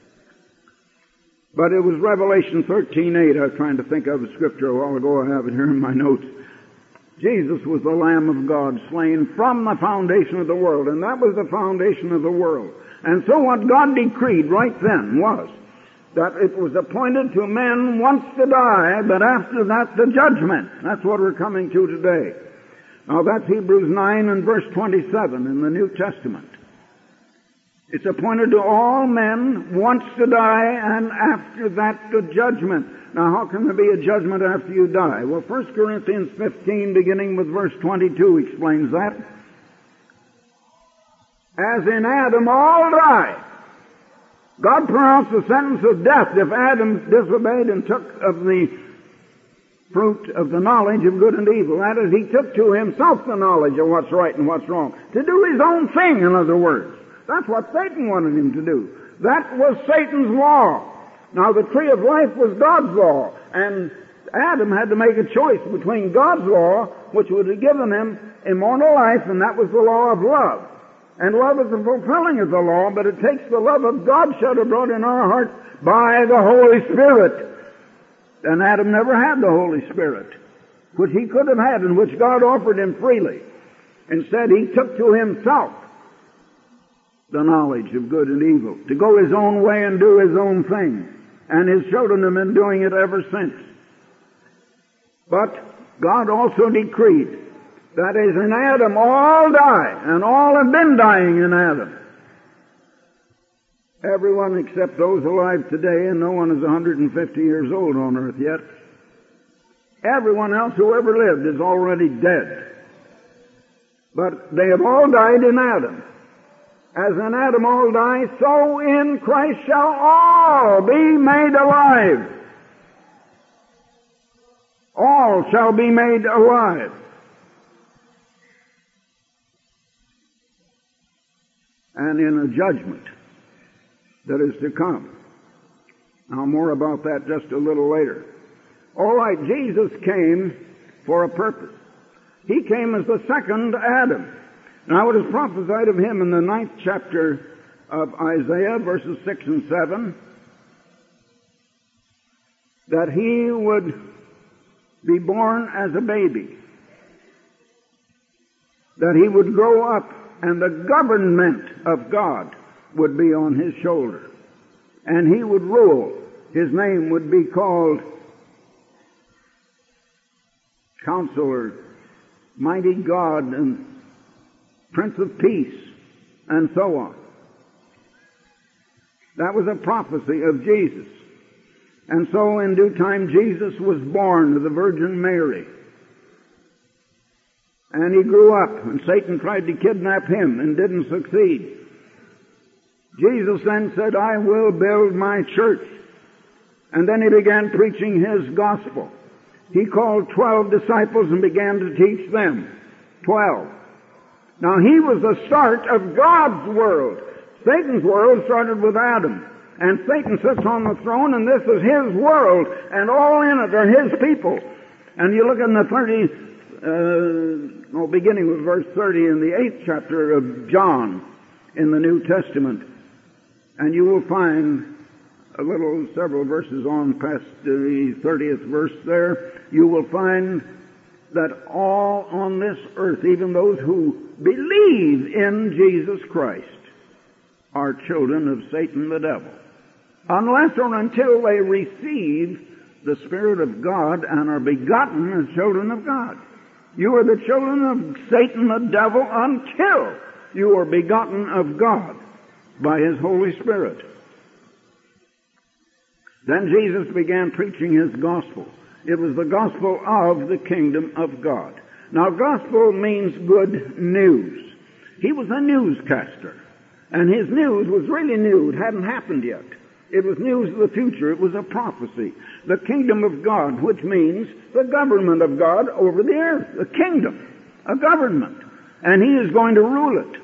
But it was Revelation thirteen eight. I was trying to think of a scripture a while ago. I have it here in my notes. Jesus was the Lamb of God, slain from the foundation of the world, and that was the foundation of the world. And so what God decreed right then was that it was appointed to men once to die, but after that the judgment. That's what we're coming to today. Now that's Hebrews nine and verse twenty-seven in the New Testament. It's appointed to all men once to die, and after that the judgment. Now, how can there be a judgment after you die? Well, First Corinthians fifteen, beginning with verse twenty-two, explains that. As in Adam all die. God pronounced the sentence of death if Adam disobeyed and took of the fruit of the knowledge of good and evil. That is, he took to himself the knowledge of what's right and what's wrong. To do his own thing, in other words. That's what Satan wanted him to do. That was Satan's law. Now, the tree of life was God's law, and Adam had to make a choice between God's law, which would have given him immortal life, and that was the law of love. And love is the fulfilling of the law, but it takes the love of God shed abroad in our hearts by the Holy Spirit. And Adam never had the Holy Spirit, which he could have had and which God offered him freely. Instead, he took to himself the knowledge of good and evil, to go his own way and do his own thing. And his children have been doing it ever since. But God also decreed that as in Adam all die, and all have been dying in Adam. Everyone except those alive today, and no one is one hundred fifty years old on earth yet. Everyone else who ever lived is already dead. But they have all died in Adam. As in Adam all die, so in Christ shall all be made alive. All shall be made alive. And in a judgment that is to come. Now more about that just a little later. All right, Jesus came for a purpose. He came as the second Adam. Now it is prophesied of him in the ninth chapter of Isaiah, verses six and seven, that he would be born as a baby, that he would grow up, and the government of God would be on his shoulder, and he would rule. His name would be called Counselor, Mighty God, and Prince of Peace, and so on. That was a prophecy of Jesus. And so in due time Jesus was born of the Virgin Mary. And he grew up, and Satan tried to kidnap him and didn't succeed. Jesus then said, I will build my church. And then he began preaching his gospel. He called twelve disciples and began to teach them. Twelve. Now he was the start of God's world. Satan's world started with Adam. And Satan sits on the throne, and this is his world, and all in it are his people. And you look in the thirty, uh, well, beginning with verse thirty in the eighth chapter of John in the New Testament, and you will find a little, several verses on past the thirtieth verse there, you will find that all on this earth, even those who believe in Jesus Christ, are children of Satan the devil. Unless or until they receive the Spirit of God and are begotten as children of God. You are the children of Satan the devil until you are begotten of God by His Holy Spirit. Then Jesus began preaching His gospel. It was the gospel of the kingdom of God. Now, gospel means good news. He was a newscaster, and his news was really new. It hadn't happened yet. It was news of the future. It was a prophecy. The kingdom of God, which means the government of God over the earth. The kingdom, a government. And He is going to rule it.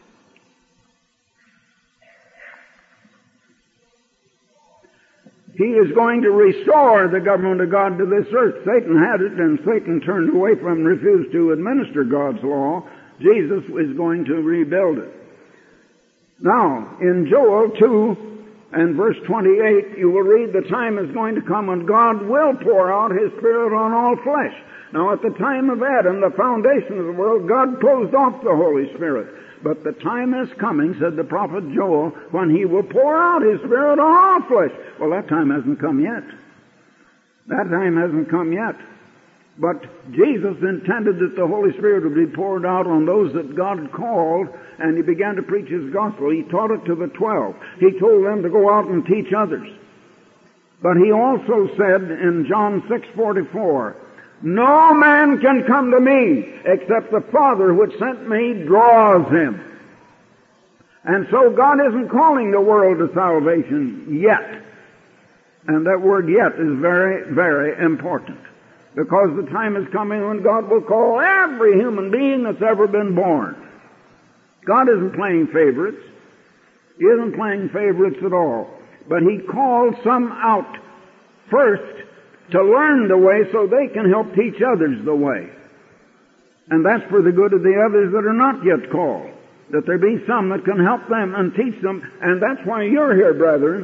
He is going to restore the government of God to this earth. Satan had it, and Satan turned away from and refused to administer God's law. Jesus is going to rebuild it. Now, in Joel two and verse twenty-eight, you will read, the time is going to come when God will pour out His Spirit on all flesh. Now, at the time of Adam, the foundation of the world, God closed off the Holy Spirit. But the time is coming, said the prophet Joel, when He will pour out His Spirit on all flesh. Well, that time hasn't come yet. That time hasn't come yet. But Jesus intended that the Holy Spirit would be poured out on those that God called, and He began to preach His gospel. He taught it to the twelve. He told them to go out and teach others. But He also said in John six forty-four, no man can come to me except the Father which sent me draws him. And so God isn't calling the world to salvation yet. And that word yet is very, very important. Because the time is coming when God will call every human being that's ever been born. God isn't playing favorites. He isn't playing favorites at all. But He called some out first to learn the way so they can help teach others the way. And that's for the good of the others that are not yet called. That there be some that can help them and teach them. And that's why you're here, brethren.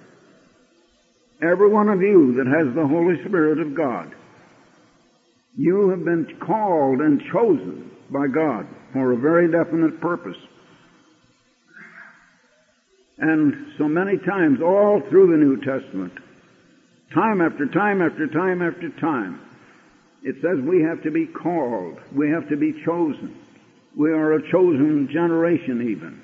Every one of you that has the Holy Spirit of God. You have been called and chosen by God for a very definite purpose. And so many times, all through the New Testament, time after time after time after time, It says we have to be called. We have to be chosen. We are a chosen generation even.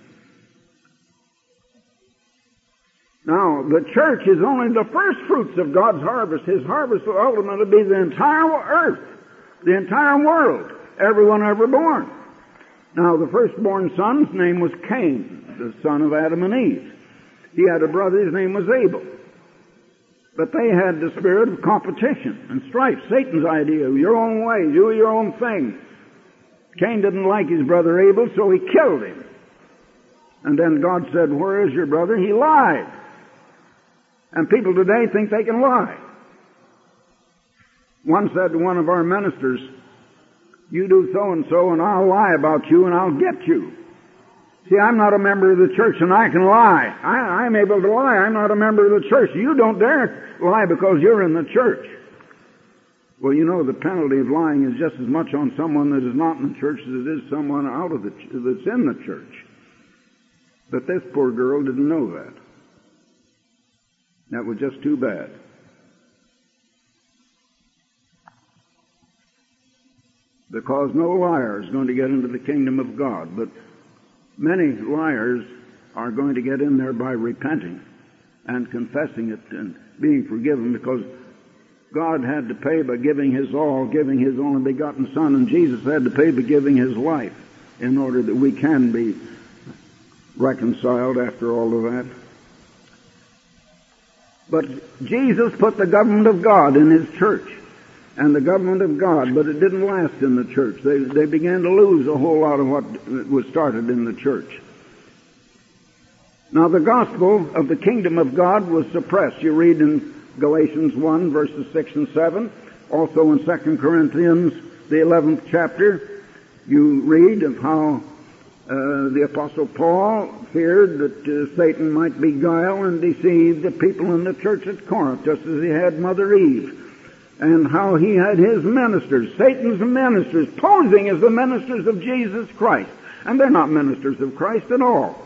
Now, the church is only the first fruits of God's harvest. His harvest will ultimately be the entire earth, the entire world, everyone ever born. Now, the firstborn son's name was Cain, the son of Adam and Eve. He had a brother, his name was Abel. But they had the spirit of competition and strife, Satan's idea, your own way, do your own thing. Cain didn't like his brother Abel, so he killed him. And then God said, where is your brother? He lied. And people today think they can lie. One said to one of our ministers, you do so-and-so and I'll lie about you and I'll get you. See, I'm not a member of the church and I can lie. I, I'm able to lie. I'm not a member of the church. You don't dare lie because you're in the church. Well, you know, the penalty of lying is just as much on someone that is not in the church as it is someone out of the ch- that's in the church. But this poor girl didn't know that. That was just too bad. Because no liar is going to get into the kingdom of God, but many liars are going to get in there by repenting and confessing it and being forgiven, because God had to pay by giving His all, giving His only begotten Son, and Jesus had to pay by giving His life in order that we can be reconciled after all of that. But Jesus put the government of God in His church, and the government of God, but it didn't last in the church. They, they began to lose a whole lot of what was started in the church. Now, the gospel of the kingdom of God was suppressed. You read in Galatians one, verses six and seven. Also in Second Corinthians, the eleventh chapter, you read of how uh, the Apostle Paul feared that uh, Satan might beguile and deceive the people in the church at Corinth, just as he had Mother Eve. And how he had his ministers, Satan's ministers, posing as the ministers of Jesus Christ. And they're not ministers of Christ at all.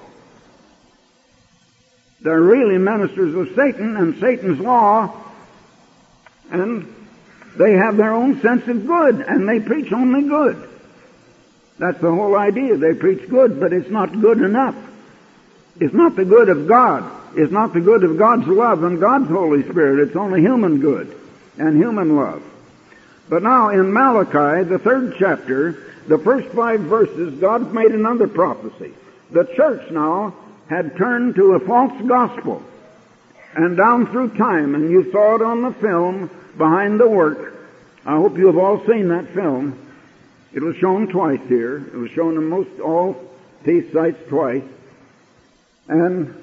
They're really ministers of Satan and Satan's law, and they have their own sense of good, and they preach only good. That's the whole idea. They preach good, but it's not good enough. It's not the good of God. It's not the good of God's love and God's Holy Spirit. It's only human good and human love. But now in Malachi, the third chapter, the first five verses, God made another prophecy. The church now had turned to a false gospel. And down through time, and you saw it on the film behind the work. I hope you have all seen that film. It was shown twice here. It was shown in most all peace sites twice. And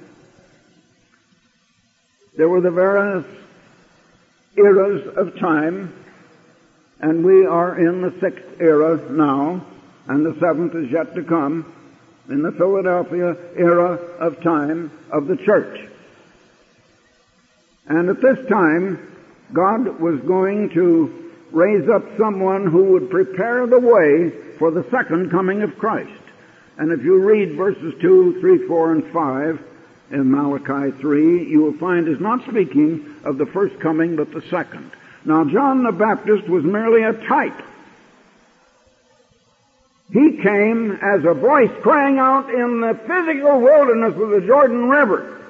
there were the various eras of time, and we are in the sixth era now, and the seventh is yet to come, in the Philadelphia era of time of the church. And at this time, God was going to raise up someone who would prepare the way for the second coming of Christ. And if you read verses two, three, four, and five in Malachi three, you will find it's not speaking of the first coming, but the second. Now, John the Baptist was merely a type. He came as a voice crying out in the physical wilderness of the Jordan River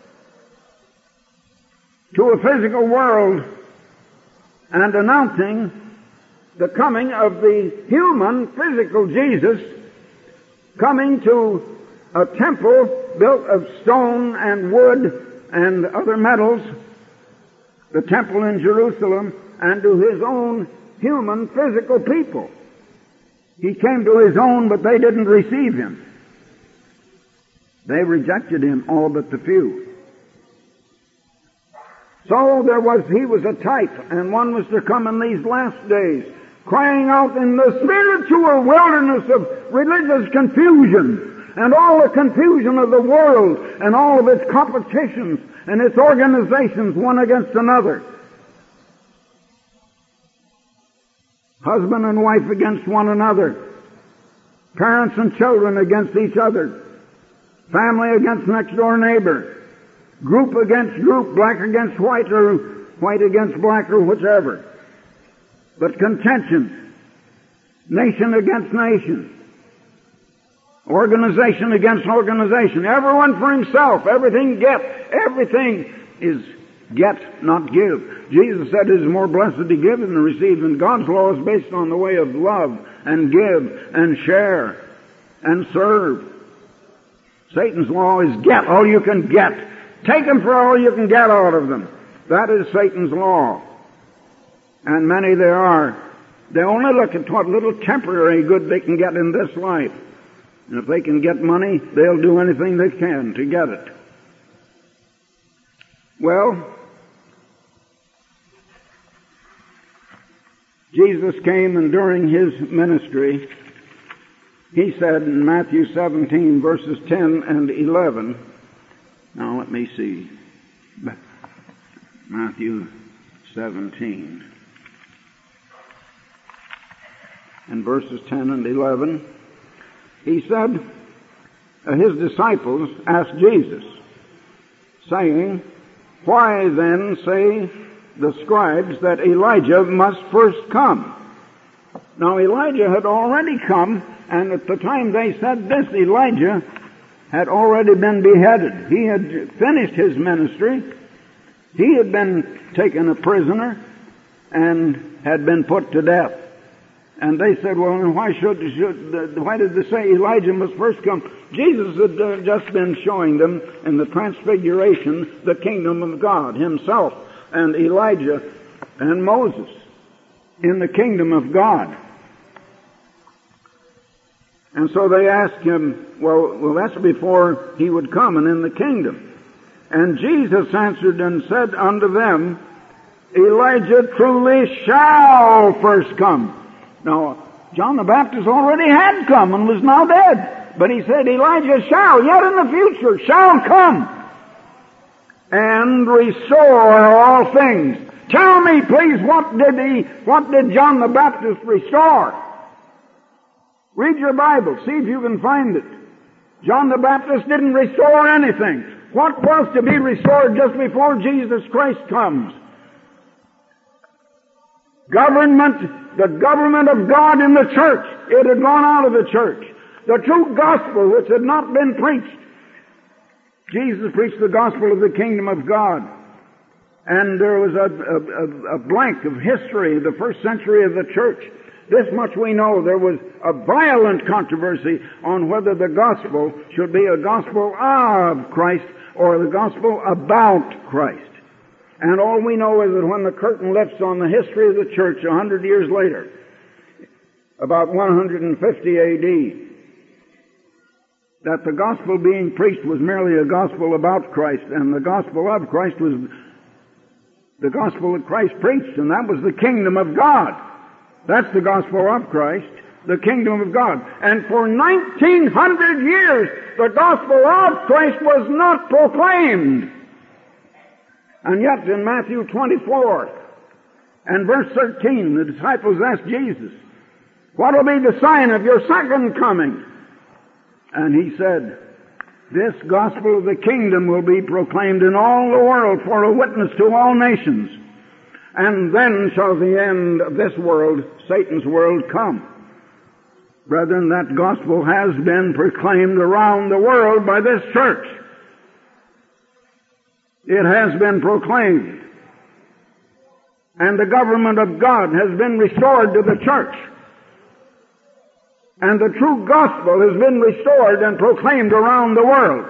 to a physical world and announcing the coming of the human, physical Jesus, coming to a temple built of stone and wood and other metals, the temple in Jerusalem, and to his own human, physical people. He came to his own, but they didn't receive him. They rejected him, all but the few. So there was, he was a type, and one was to come in these last days, crying out in the spiritual wilderness of religious confusion, and all the confusion of the world, and all of its competitions, and its organizations one against another. Husband and wife against one another. Parents and children against each other. Family against next door neighbor. Group against group, black against white, or white against black, or whichever. but contention, nation against nation, organization against organization, everyone for himself, everything get, everything is get, not give. Jesus said it is more blessed to give than to receive, and God's law is based on the way of love and give and share and serve. Satan's law is get all you can get. Take them for all you can get out of them. That is Satan's law. And many there are. They only look at what little temporary good they can get in this life. And if they can get money, they'll do anything they can to get it. Well, Jesus came, and during his ministry, he said in Matthew seventeen, verses ten and eleven, now let me see, Matthew seventeen, and verses ten and eleven, he said, uh, his disciples asked Jesus, saying, why then say the scribes that Elijah must first come? Now Elijah had already come, and at the time they said this, Elijah had already been beheaded. He had finished his ministry. He had been taken a prisoner and had been put to death. And they said, well, then why should, should why did they say Elijah must first come? Jesus had uh, just been showing them in the Transfiguration the kingdom of God himself, and Elijah and Moses in the kingdom of God. And so they asked him, well, well, that's before he would come and in the kingdom. And Jesus answered and said unto them, Elijah truly shall first come. Now, John the Baptist already had come and was now dead. But he said, Elijah shall, yet in the future, shall come and restore all things. Tell me, please, what did he, what did John the Baptist restore? Read your Bible. See if you can find it. John the Baptist didn't restore anything. What was to be restored just before Jesus Christ comes? Government, the government of God in the church. It had gone out of the church. The true gospel which had not been preached. Jesus preached the gospel of the kingdom of God. And there was a, a, a blank of history, the first century of the church. This much we know, there was a violent controversy on whether the gospel should be a gospel of Christ or the gospel about Christ. And all we know is that when the curtain lifts on the history of the church a hundred years later, about one hundred fifty A D, that the gospel being preached was merely a gospel about Christ, and the gospel of Christ was the gospel that Christ preached, and that was the kingdom of God. That's the gospel of Christ, the kingdom of God. And for nineteen hundred years, the gospel of Christ was not proclaimed. And yet in Matthew twenty-four and verse thirteen, the disciples asked Jesus, what will be the sign of your second coming? And he said, this gospel of the kingdom will be proclaimed in all the world for a witness to all nations. And then shall the end of this world, Satan's world, come. Brethren, that gospel has been proclaimed around the world by this church. It has been proclaimed. And the government of God has been restored to the church. And the true gospel has been restored and proclaimed around the world.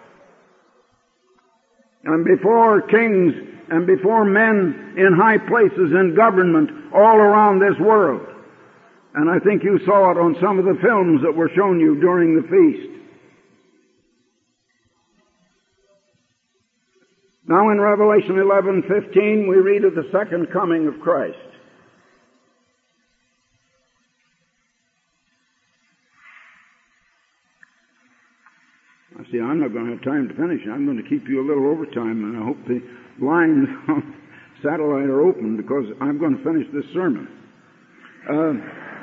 And before kings and before men in high places in government all around this world. And I think you saw it on some of the films that were shown you during the feast. Now in Revelation eleven fifteen we read of the second coming of Christ. I see I'm not going to have time to finish. I'm going to keep you a little overtime, and I hope the lines on satellite are open because I'm going to finish this sermon. Uh,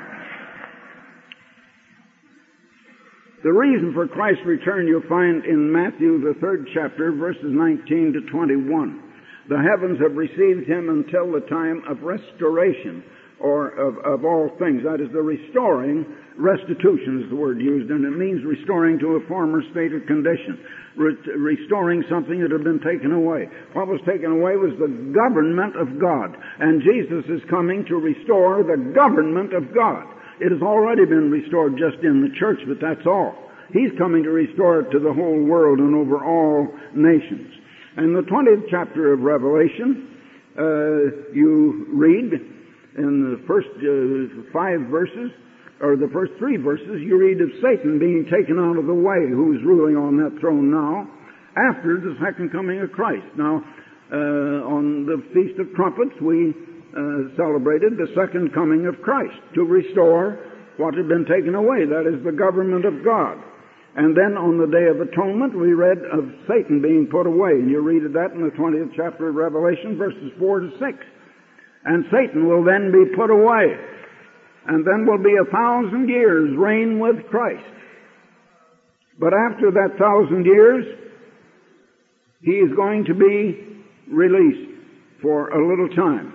The reason for Christ's return you'll find in Matthew, the third chapter, verses nineteen to twenty-one. The heavens have received him until the time of restoration, or of, of all things. That is the restoring. Restitution is the word used, and it means restoring to a former state of condition. Re- restoring something that had been taken away. What was taken away was the government of God. And Jesus is coming to restore the government of God. It has already been restored just in the church, but that's all. He's coming to restore it to the whole world and over all nations. In the twentieth chapter of Revelation, uh, you read in the first uh, five verses, or the first three verses, you read of Satan being taken out of the way, who's ruling on that throne now, after the second coming of Christ. Now, uh, on the Feast of Trumpets, we uh, celebrated the second coming of Christ to restore what had been taken away. That is the government of God. And then on the Day of Atonement, we read of Satan being put away. And you read of that in the twentieth chapter of Revelation, verses four to six. And Satan will then be put away. And then will be a thousand years reign with Christ. But after that thousand years, he is going to be released for a little time.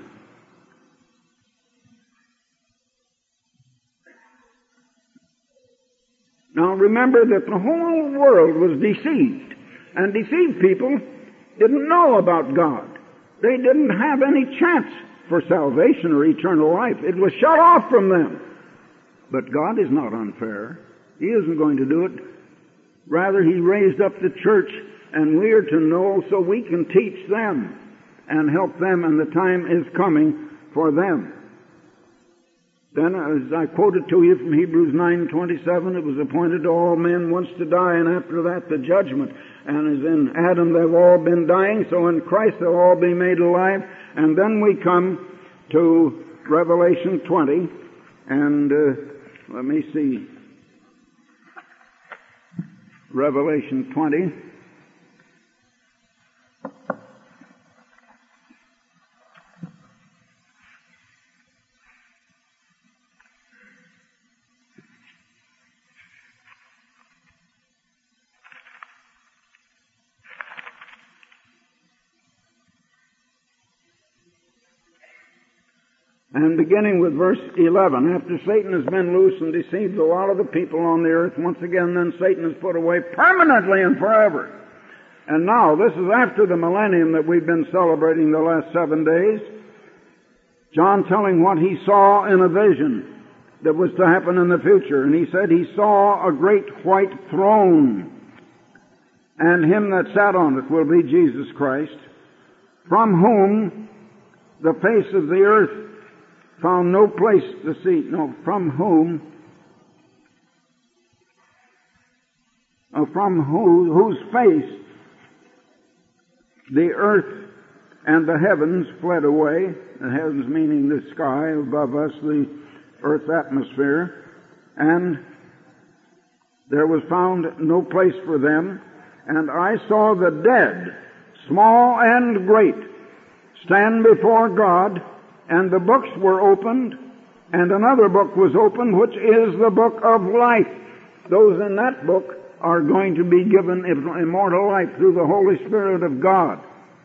Now remember that the whole world was deceived. And deceived people didn't know about God. They didn't have any chance for salvation or eternal life. It was shut off from them. But God is not unfair. He isn't going to do it. Rather, He raised up the church, and we are to know so we can teach them and help them, and the time is coming for them. Then, as I quoted to you from Hebrews nine twenty-seven, it was appointed to all men once to die, and after that the judgment. And as in Adam they've all been dying, so in Christ they'll all be made alive. And then we come to Revelation twenty, and uh, let me see, Revelation twenty. And beginning with verse eleven, after Satan has been loose and deceived a lot of the people on the earth, once again then Satan is put away permanently and forever. And now, this is after the millennium that we've been celebrating the last seven days. John telling what he saw in a vision that was to happen in the future. And he said he saw a great white throne, and him that sat on it will be Jesus Christ, from whom the face of the earth found no place to see, no, from whom, uh, from who, whose face the earth and the heavens fled away. The heavens meaning the sky above us, the earth's atmosphere, and there was found no place for them. And I saw the dead, small and great, stand before God, and the books were opened, and another book was opened, which is the book of life. Those in that book are going to be given immortal life through the Holy Spirit of God.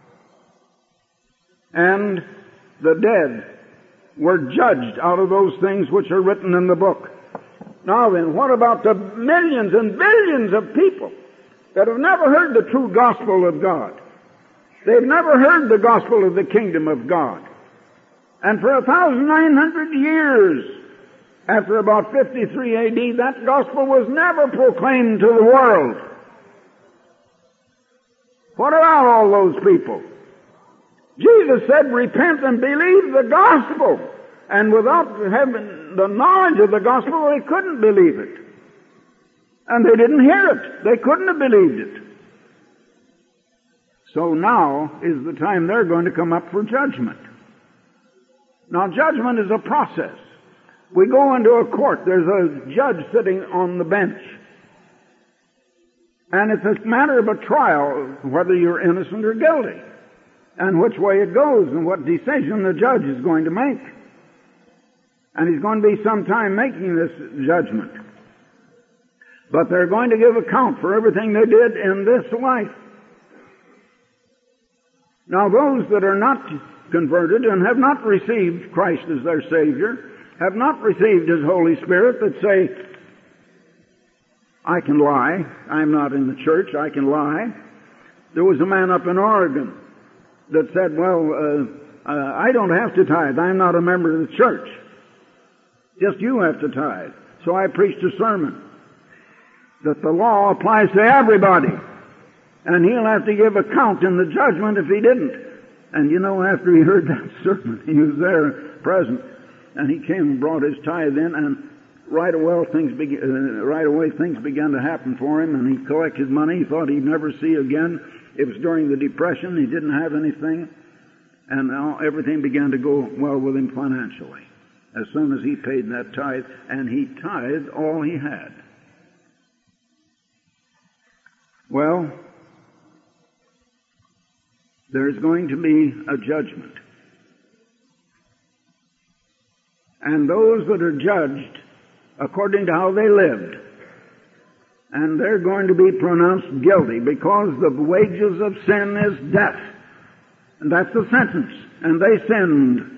And the dead were judged out of those things which are written in the book. Now then, what about the millions and billions of people that have never heard the true gospel of God? They've never heard the gospel of the kingdom of God. And for a thousand nine hundred years, after about fifty-three A D, that gospel was never proclaimed to the world. What about all those people? Jesus said, repent and believe the gospel. And without having the knowledge of the gospel, they couldn't believe it. And they didn't hear it. They couldn't have believed it. So now is the time they're going to come up for judgment. Now, judgment is a process. We go into a court. There's a judge sitting on the bench. And it's a matter of a trial, whether you're innocent or guilty, and which way it goes, and what decision the judge is going to make. And he's going to be some time making this judgment. But they're going to give account for everything they did in this life. Now, those that are not converted and have not received Christ as their Savior, have not received His Holy Spirit, that say, I can lie. I'm not in the church. I can lie. There was a man up in Oregon that said, well, uh, uh, I don't have to tithe. I'm not a member of the church. Just you have to tithe. So I preached a sermon that the law applies to everybody, and he'll have to give account in the judgment if he didn't. And you know, after he heard that sermon, he was there present, and he came and brought his tithe in, and right away things began, uh, right away things began to happen for him, and he collected money he thought he'd never see again. It was during the Depression. He didn't have anything, and now everything began to go well with him financially as soon as he paid that tithe, and he tithed all he had. Well, there's going to be a judgment. And those that are judged according to how they lived, and they're going to be pronounced guilty because the wages of sin is death. And that's the sentence. And they sinned.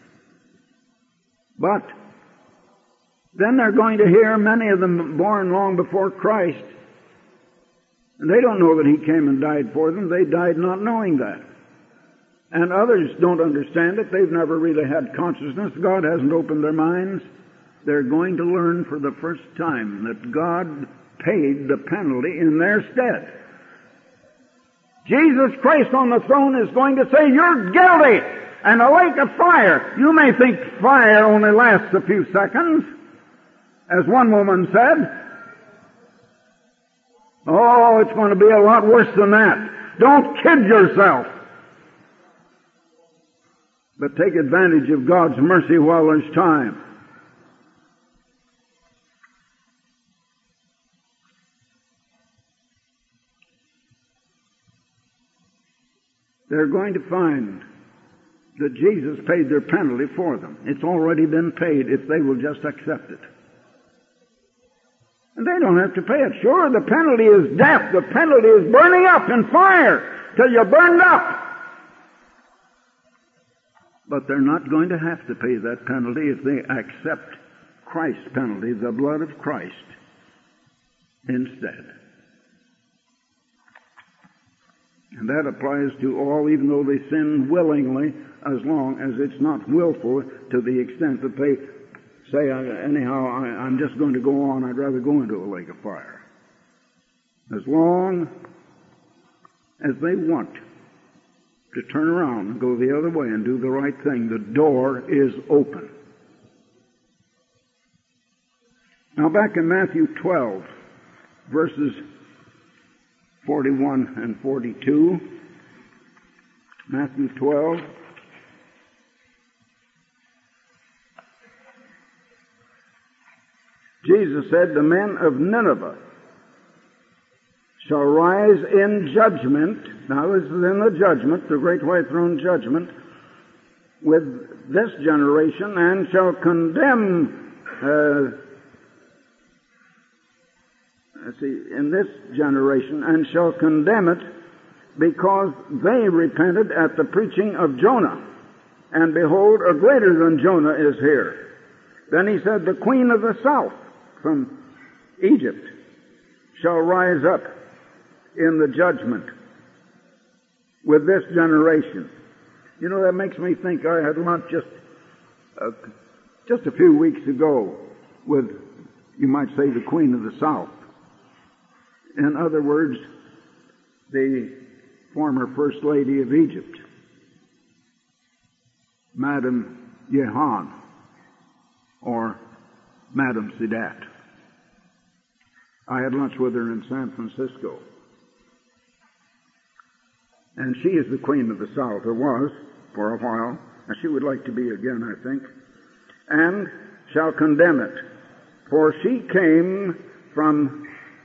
But then they're going to hear many of them born long before Christ, and they don't know that He came and died for them. They died not knowing that. And others don't understand it. They've never really had consciousness. God hasn't opened their minds. They're going to learn for the first time that God paid the penalty in their stead. Jesus Christ on the throne is going to say, you're guilty, and a lake of fire. You may think fire only lasts a few seconds, as one woman said. Oh, it's going to be a lot worse than that. Don't kid yourself. But take advantage of God's mercy while there's time. They're going to find that Jesus paid their penalty for them. It's already been paid if they will just accept it. And they don't have to pay it. Sure, the penalty is death. The penalty is burning up in fire till you're burned up. But they're not going to have to pay that penalty if they accept Christ's penalty, the blood of Christ, instead. And that applies to all, even though they sin willingly, as long as it's not willful to the extent that they say, anyhow, I'm just going to go on, I'd rather go into a lake of fire. As long as they want to turn around and go the other way and do the right thing, the door is open. Now back in Matthew twelve, verses forty-one and forty-two. Matthew twelve. Jesus said, the men of Nineveh shall rise in judgment. Now this is in the judgment, the great white throne judgment, with this generation, and shall condemn, uh, let's see, in this generation, and shall condemn it, because they repented at the preaching of Jonah. And behold, a greater than Jonah is here. Then he said, the queen of the south from Egypt shall rise up in the judgment with this generation. You know, that makes me think. I had lunch just uh, just a few weeks ago with, you might say, the queen of the south. In other words, the former first lady of Egypt, Madame Jehan, or Madame Sadat. I had lunch with her in San Francisco. And she is the queen of the south, or was for a while, and she would like to be again, I think, and shall condemn it. For she came from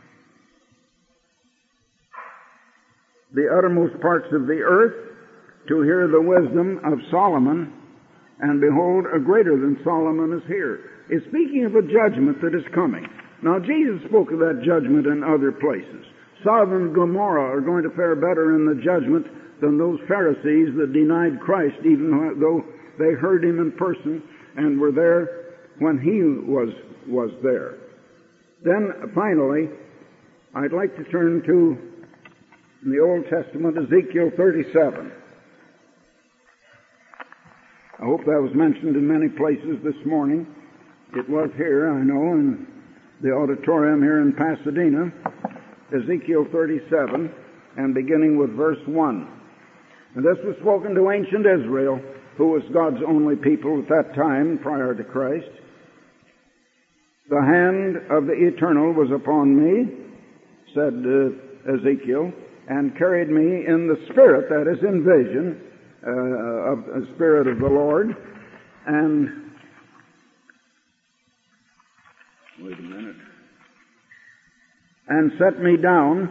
the uttermost parts of the earth to hear the wisdom of Solomon, and behold, a greater than Solomon is here. It's speaking of a judgment that is coming. Now, Jesus spoke of that judgment in other places. Sodom and Gomorrah are going to fare better in the judgment than those Pharisees that denied Christ, even though they heard him in person and were there when he was was there. Then, finally, I'd like to turn to, in the Old Testament, Ezekiel thirty-seven. I hope that was mentioned in many places this morning. It was here, I know, in the auditorium here in Pasadena. Ezekiel thirty-seven, and beginning with verse one. And this was spoken to ancient Israel, who was God's only people at that time, prior to Christ. The hand of the Eternal was upon me, said uh, Ezekiel, and carried me in the Spirit, that is in vision, uh, of the Spirit of the Lord, and, wait a minute, and set me down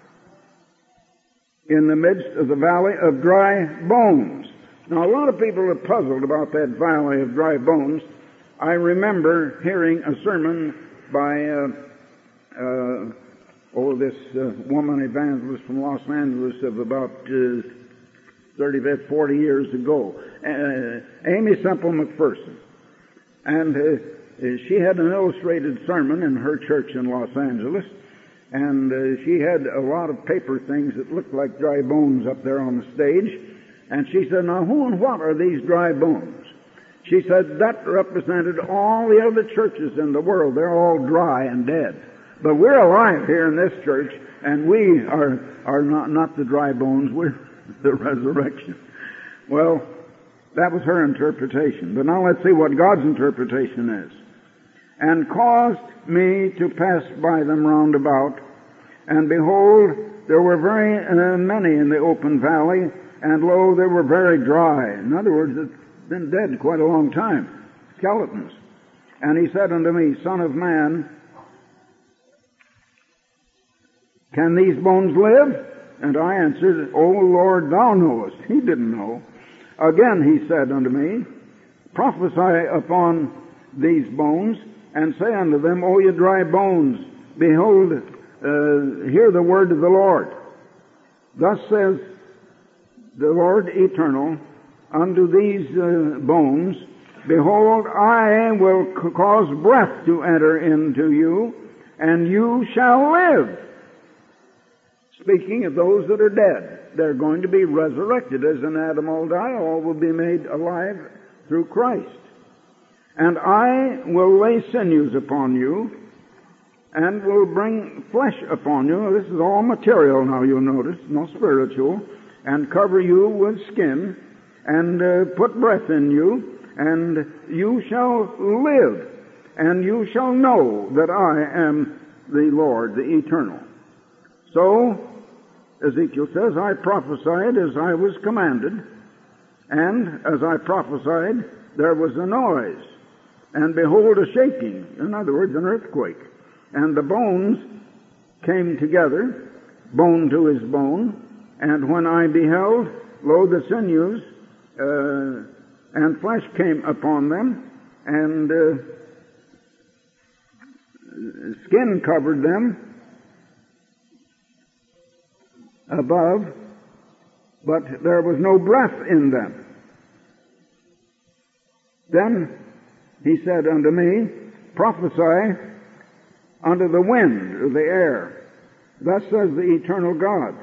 in the midst of the valley of dry bones. Now, a lot of people are puzzled about that valley of dry bones. I remember hearing a sermon by uh, uh, oh, this uh, woman evangelist from Los Angeles of about uh, thirty, forty years ago, uh, Amy Semple McPherson. And uh, she had an illustrated sermon in her church in Los Angeles, and uh, she had a lot of paper things that looked like dry bones up there on the stage. And she said, now who and what are these dry bones? She said that represented all the other churches in the world. They're all dry and dead. But we're alive here in this church, and we are are not, not the dry bones. We're the resurrection. Well, that was her interpretation. But now let's see what God's interpretation is. And caused me to pass by them round about, and behold, there were very uh, many in the open valley, and lo, they were very dry. In other words, it's been dead quite a long time. Skeletons. And he said unto me, Son of man, can these bones live? And I answered, O Lord, thou knowest. He didn't know. Again he said unto me, Prophesy upon these bones, and say unto them, O ye dry bones, behold, uh, hear the word of the Lord. Thus says the Lord Eternal unto these uh, bones, Behold, I will c- cause breath to enter into you, and you shall live. Speaking of those that are dead, they're going to be resurrected. As in Adam all die, all will be made alive through Christ. And I will lay sinews upon you, and will bring flesh upon you. This is all material now, you'll notice, no spiritual. And cover you with skin, and uh, put breath in you, and you shall live, and you shall know that I am the Lord, the Eternal. So, Ezekiel says, I prophesied as I was commanded, and as I prophesied, there was a noise, and behold, a shaking, in other words, an earthquake. And the bones came together, bone to his bone, and when I beheld, lo, the sinews uh, and flesh came upon them, and uh, skin covered them above, but there was no breath in them. Then he said unto me, Prophesy unto the wind, or the air. Thus says the eternal God,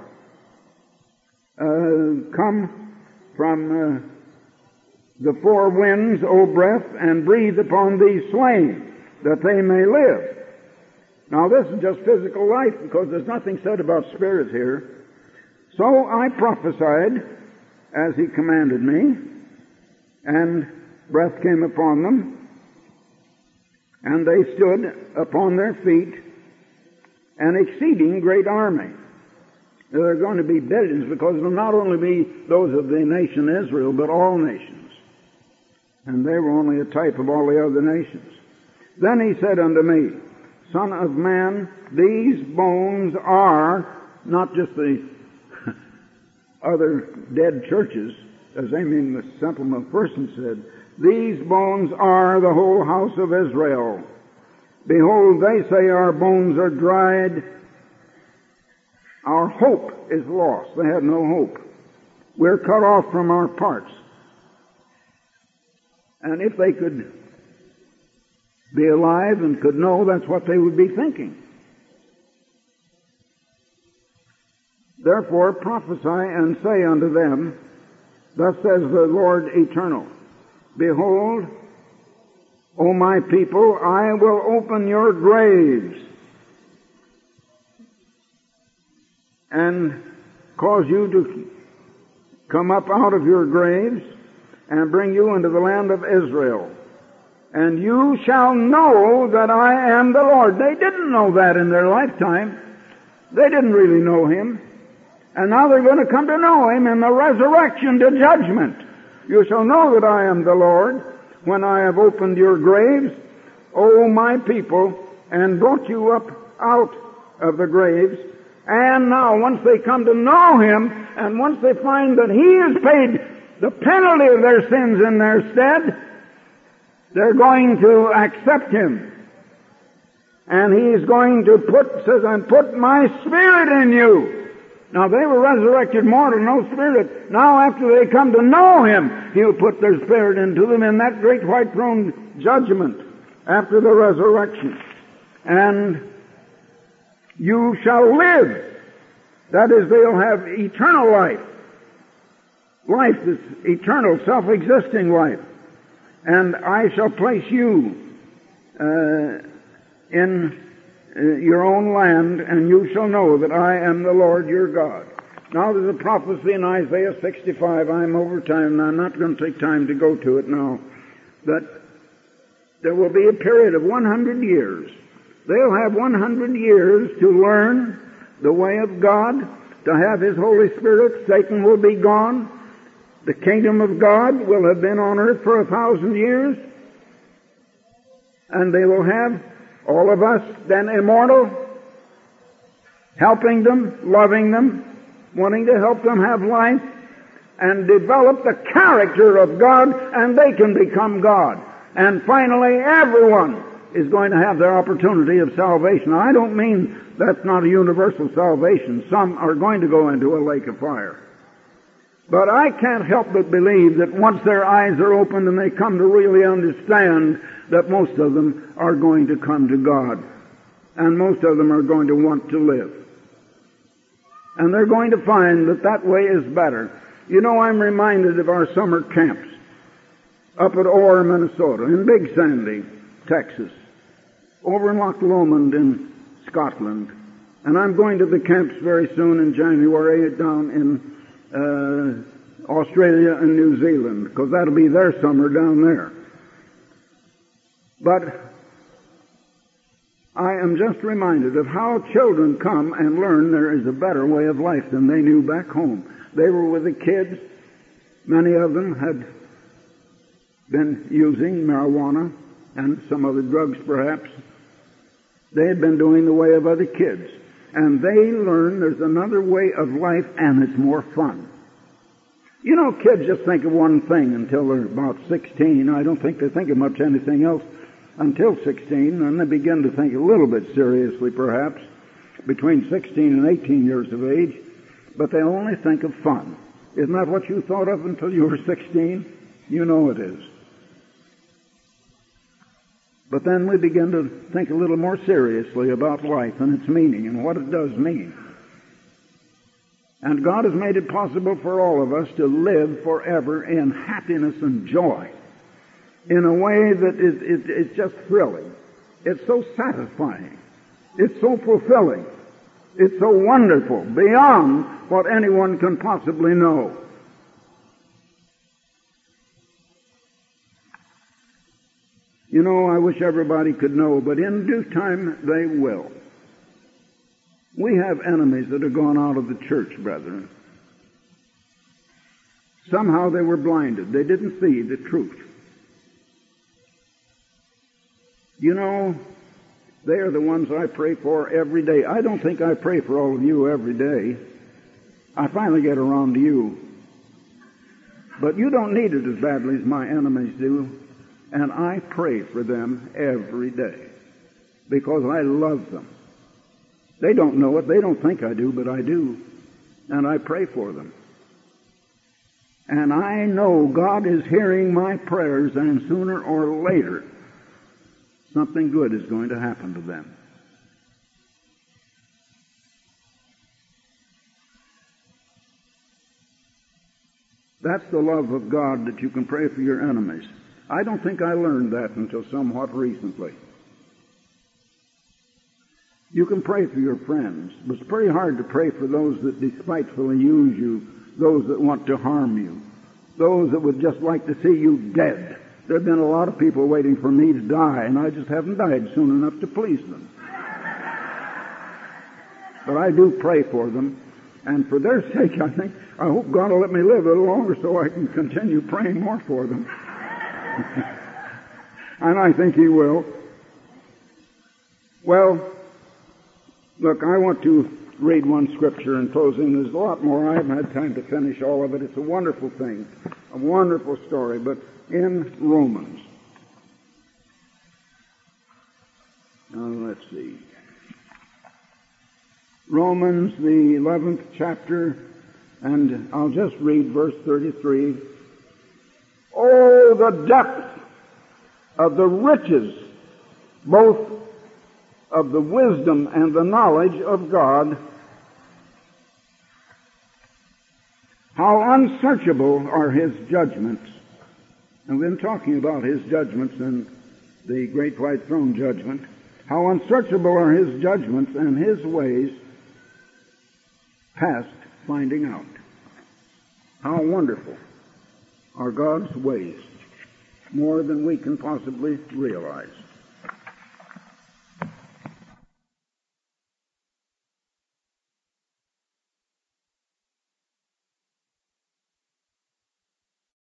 uh, Come from uh, the four winds, O breath, and breathe upon these slain, that they may live. Now this is just physical life, because there's nothing said about spirit here. So I prophesied as he commanded me, and breath came upon them, and they stood upon their feet, an exceeding great army. There are going to be billions, because it will not only be those of the nation Israel, but all nations. And they were only a type of all the other nations. Then he said unto me, Son of man, these bones are not just the other dead churches, as Amy Semple McPherson said, these bones are the whole house of Israel. Behold, they say our bones are dried. Our hope is lost. They had no hope. We're cut off from our parts. And if they could be alive and could know, that's what they would be thinking. Therefore prophesy and say unto them, thus says the Lord Eternal, behold, O my people, I will open your graves and cause you to come up out of your graves and bring you into the land of Israel. And you shall know that I am the Lord. They didn't know that in their lifetime. They didn't really know Him. And now they're going to come to know Him in the resurrection to judgment. You shall know that I am the Lord when I have opened your graves, O my people, and brought you up out of the graves. And now, once they come to know Him, and once they find that He has paid the penalty of their sins in their stead, they're going to accept Him. And He's going to put, says, and put my Spirit in you. Now, they were resurrected mortal, no Spirit. Now, after they come to know Him, He'll put their Spirit into them in that great white throne judgment after the resurrection. And you shall live. That is, they'll have eternal life. Life is eternal, self-existing life. And I shall place you uh, in uh, your own land, and you shall know that I am the Lord your God. Now there's a prophecy in Isaiah sixty-five. I'm over time, and I'm not going to take time to go to it now. That there will be a period of one hundred years. They'll have one hundred years to learn the way of God, to have His Holy Spirit. Satan will be gone. The kingdom of God will have been on earth for a thousand years. And they will have all of us then immortal, helping them, loving them, wanting to help them have life, and develop the character of God, and they can become God. And finally, everyone is going to have their opportunity of salvation. Now, I don't mean that's not a universal salvation. Some are going to go into a lake of fire. But I can't help but believe that once their eyes are opened and they come to really understand that most of them are going to come to God. And most of them are going to want to live. And they're going to find that that way is better. You know, I'm reminded of our summer camps up at Orr, Minnesota, in Big Sandy, Texas, over in Loch Lomond in Scotland. And I'm going to the camps very soon in January down in uh, Australia and New Zealand, because that'll be their summer down there. But I am just reminded of how children come and learn there is a better way of life than they knew back home. They were with the kids. Many of them had been using marijuana and some other drugs perhaps. They had been doing the way of other kids. And they learn there's another way of life, and it's more fun. You know, kids just think of one thing until they're about sixteen. I don't think they think of much anything else until sixteen, and they begin to think a little bit seriously, perhaps, between sixteen and eighteen years of age, but they only think of fun. Isn't that what you thought of until you were sixteen? You know it is. But then we begin to think a little more seriously about life and its meaning and what it does mean. And God has made it possible for all of us to live forever in happiness and joy in a way that is, is, is just thrilling. It's so satisfying. It's so fulfilling. It's so wonderful, beyond what anyone can possibly know. You know, I wish everybody could know, but in due time they will. We have enemies that have gone out of the church, brethren. Somehow they were blinded. They didn't see the truth. You know, they are the ones I pray for every day. I don't think I pray for all of you every day. I finally get around to you. But you don't need it as badly as my enemies do. And I pray for them every day because I love them. They don't know it. They don't think I do, but I do. And I pray for them. And I know God is hearing my prayers, and sooner or later, something good is going to happen to them. That's the love of God, that you can pray for your enemies. I don't think I learned that until somewhat recently. You can pray for your friends, but it's pretty hard to pray for those that despitefully use you, those that want to harm you, those that would just like to see you dead. There have been a lot of people waiting for me to die, and I just haven't died soon enough to please them. But I do pray for them, and for their sake, I think, I hope God will let me live a little longer so I can continue praying more for them. And I think He will. Well, look, I want to read one scripture in closing. There's a lot more. I haven't had time to finish all of it. It's a wonderful thing, a wonderful story. But in Romans, now let's see, Romans, the eleventh chapter, and I'll just read verse thirty-three. Oh, the depth of the riches, both of the wisdom and the knowledge of God. How unsearchable are His judgments. And we've been talking about His judgments in the great white throne judgment. How unsearchable are His judgments, and His ways past finding out. How wonderful are God's ways, more than we can possibly realize.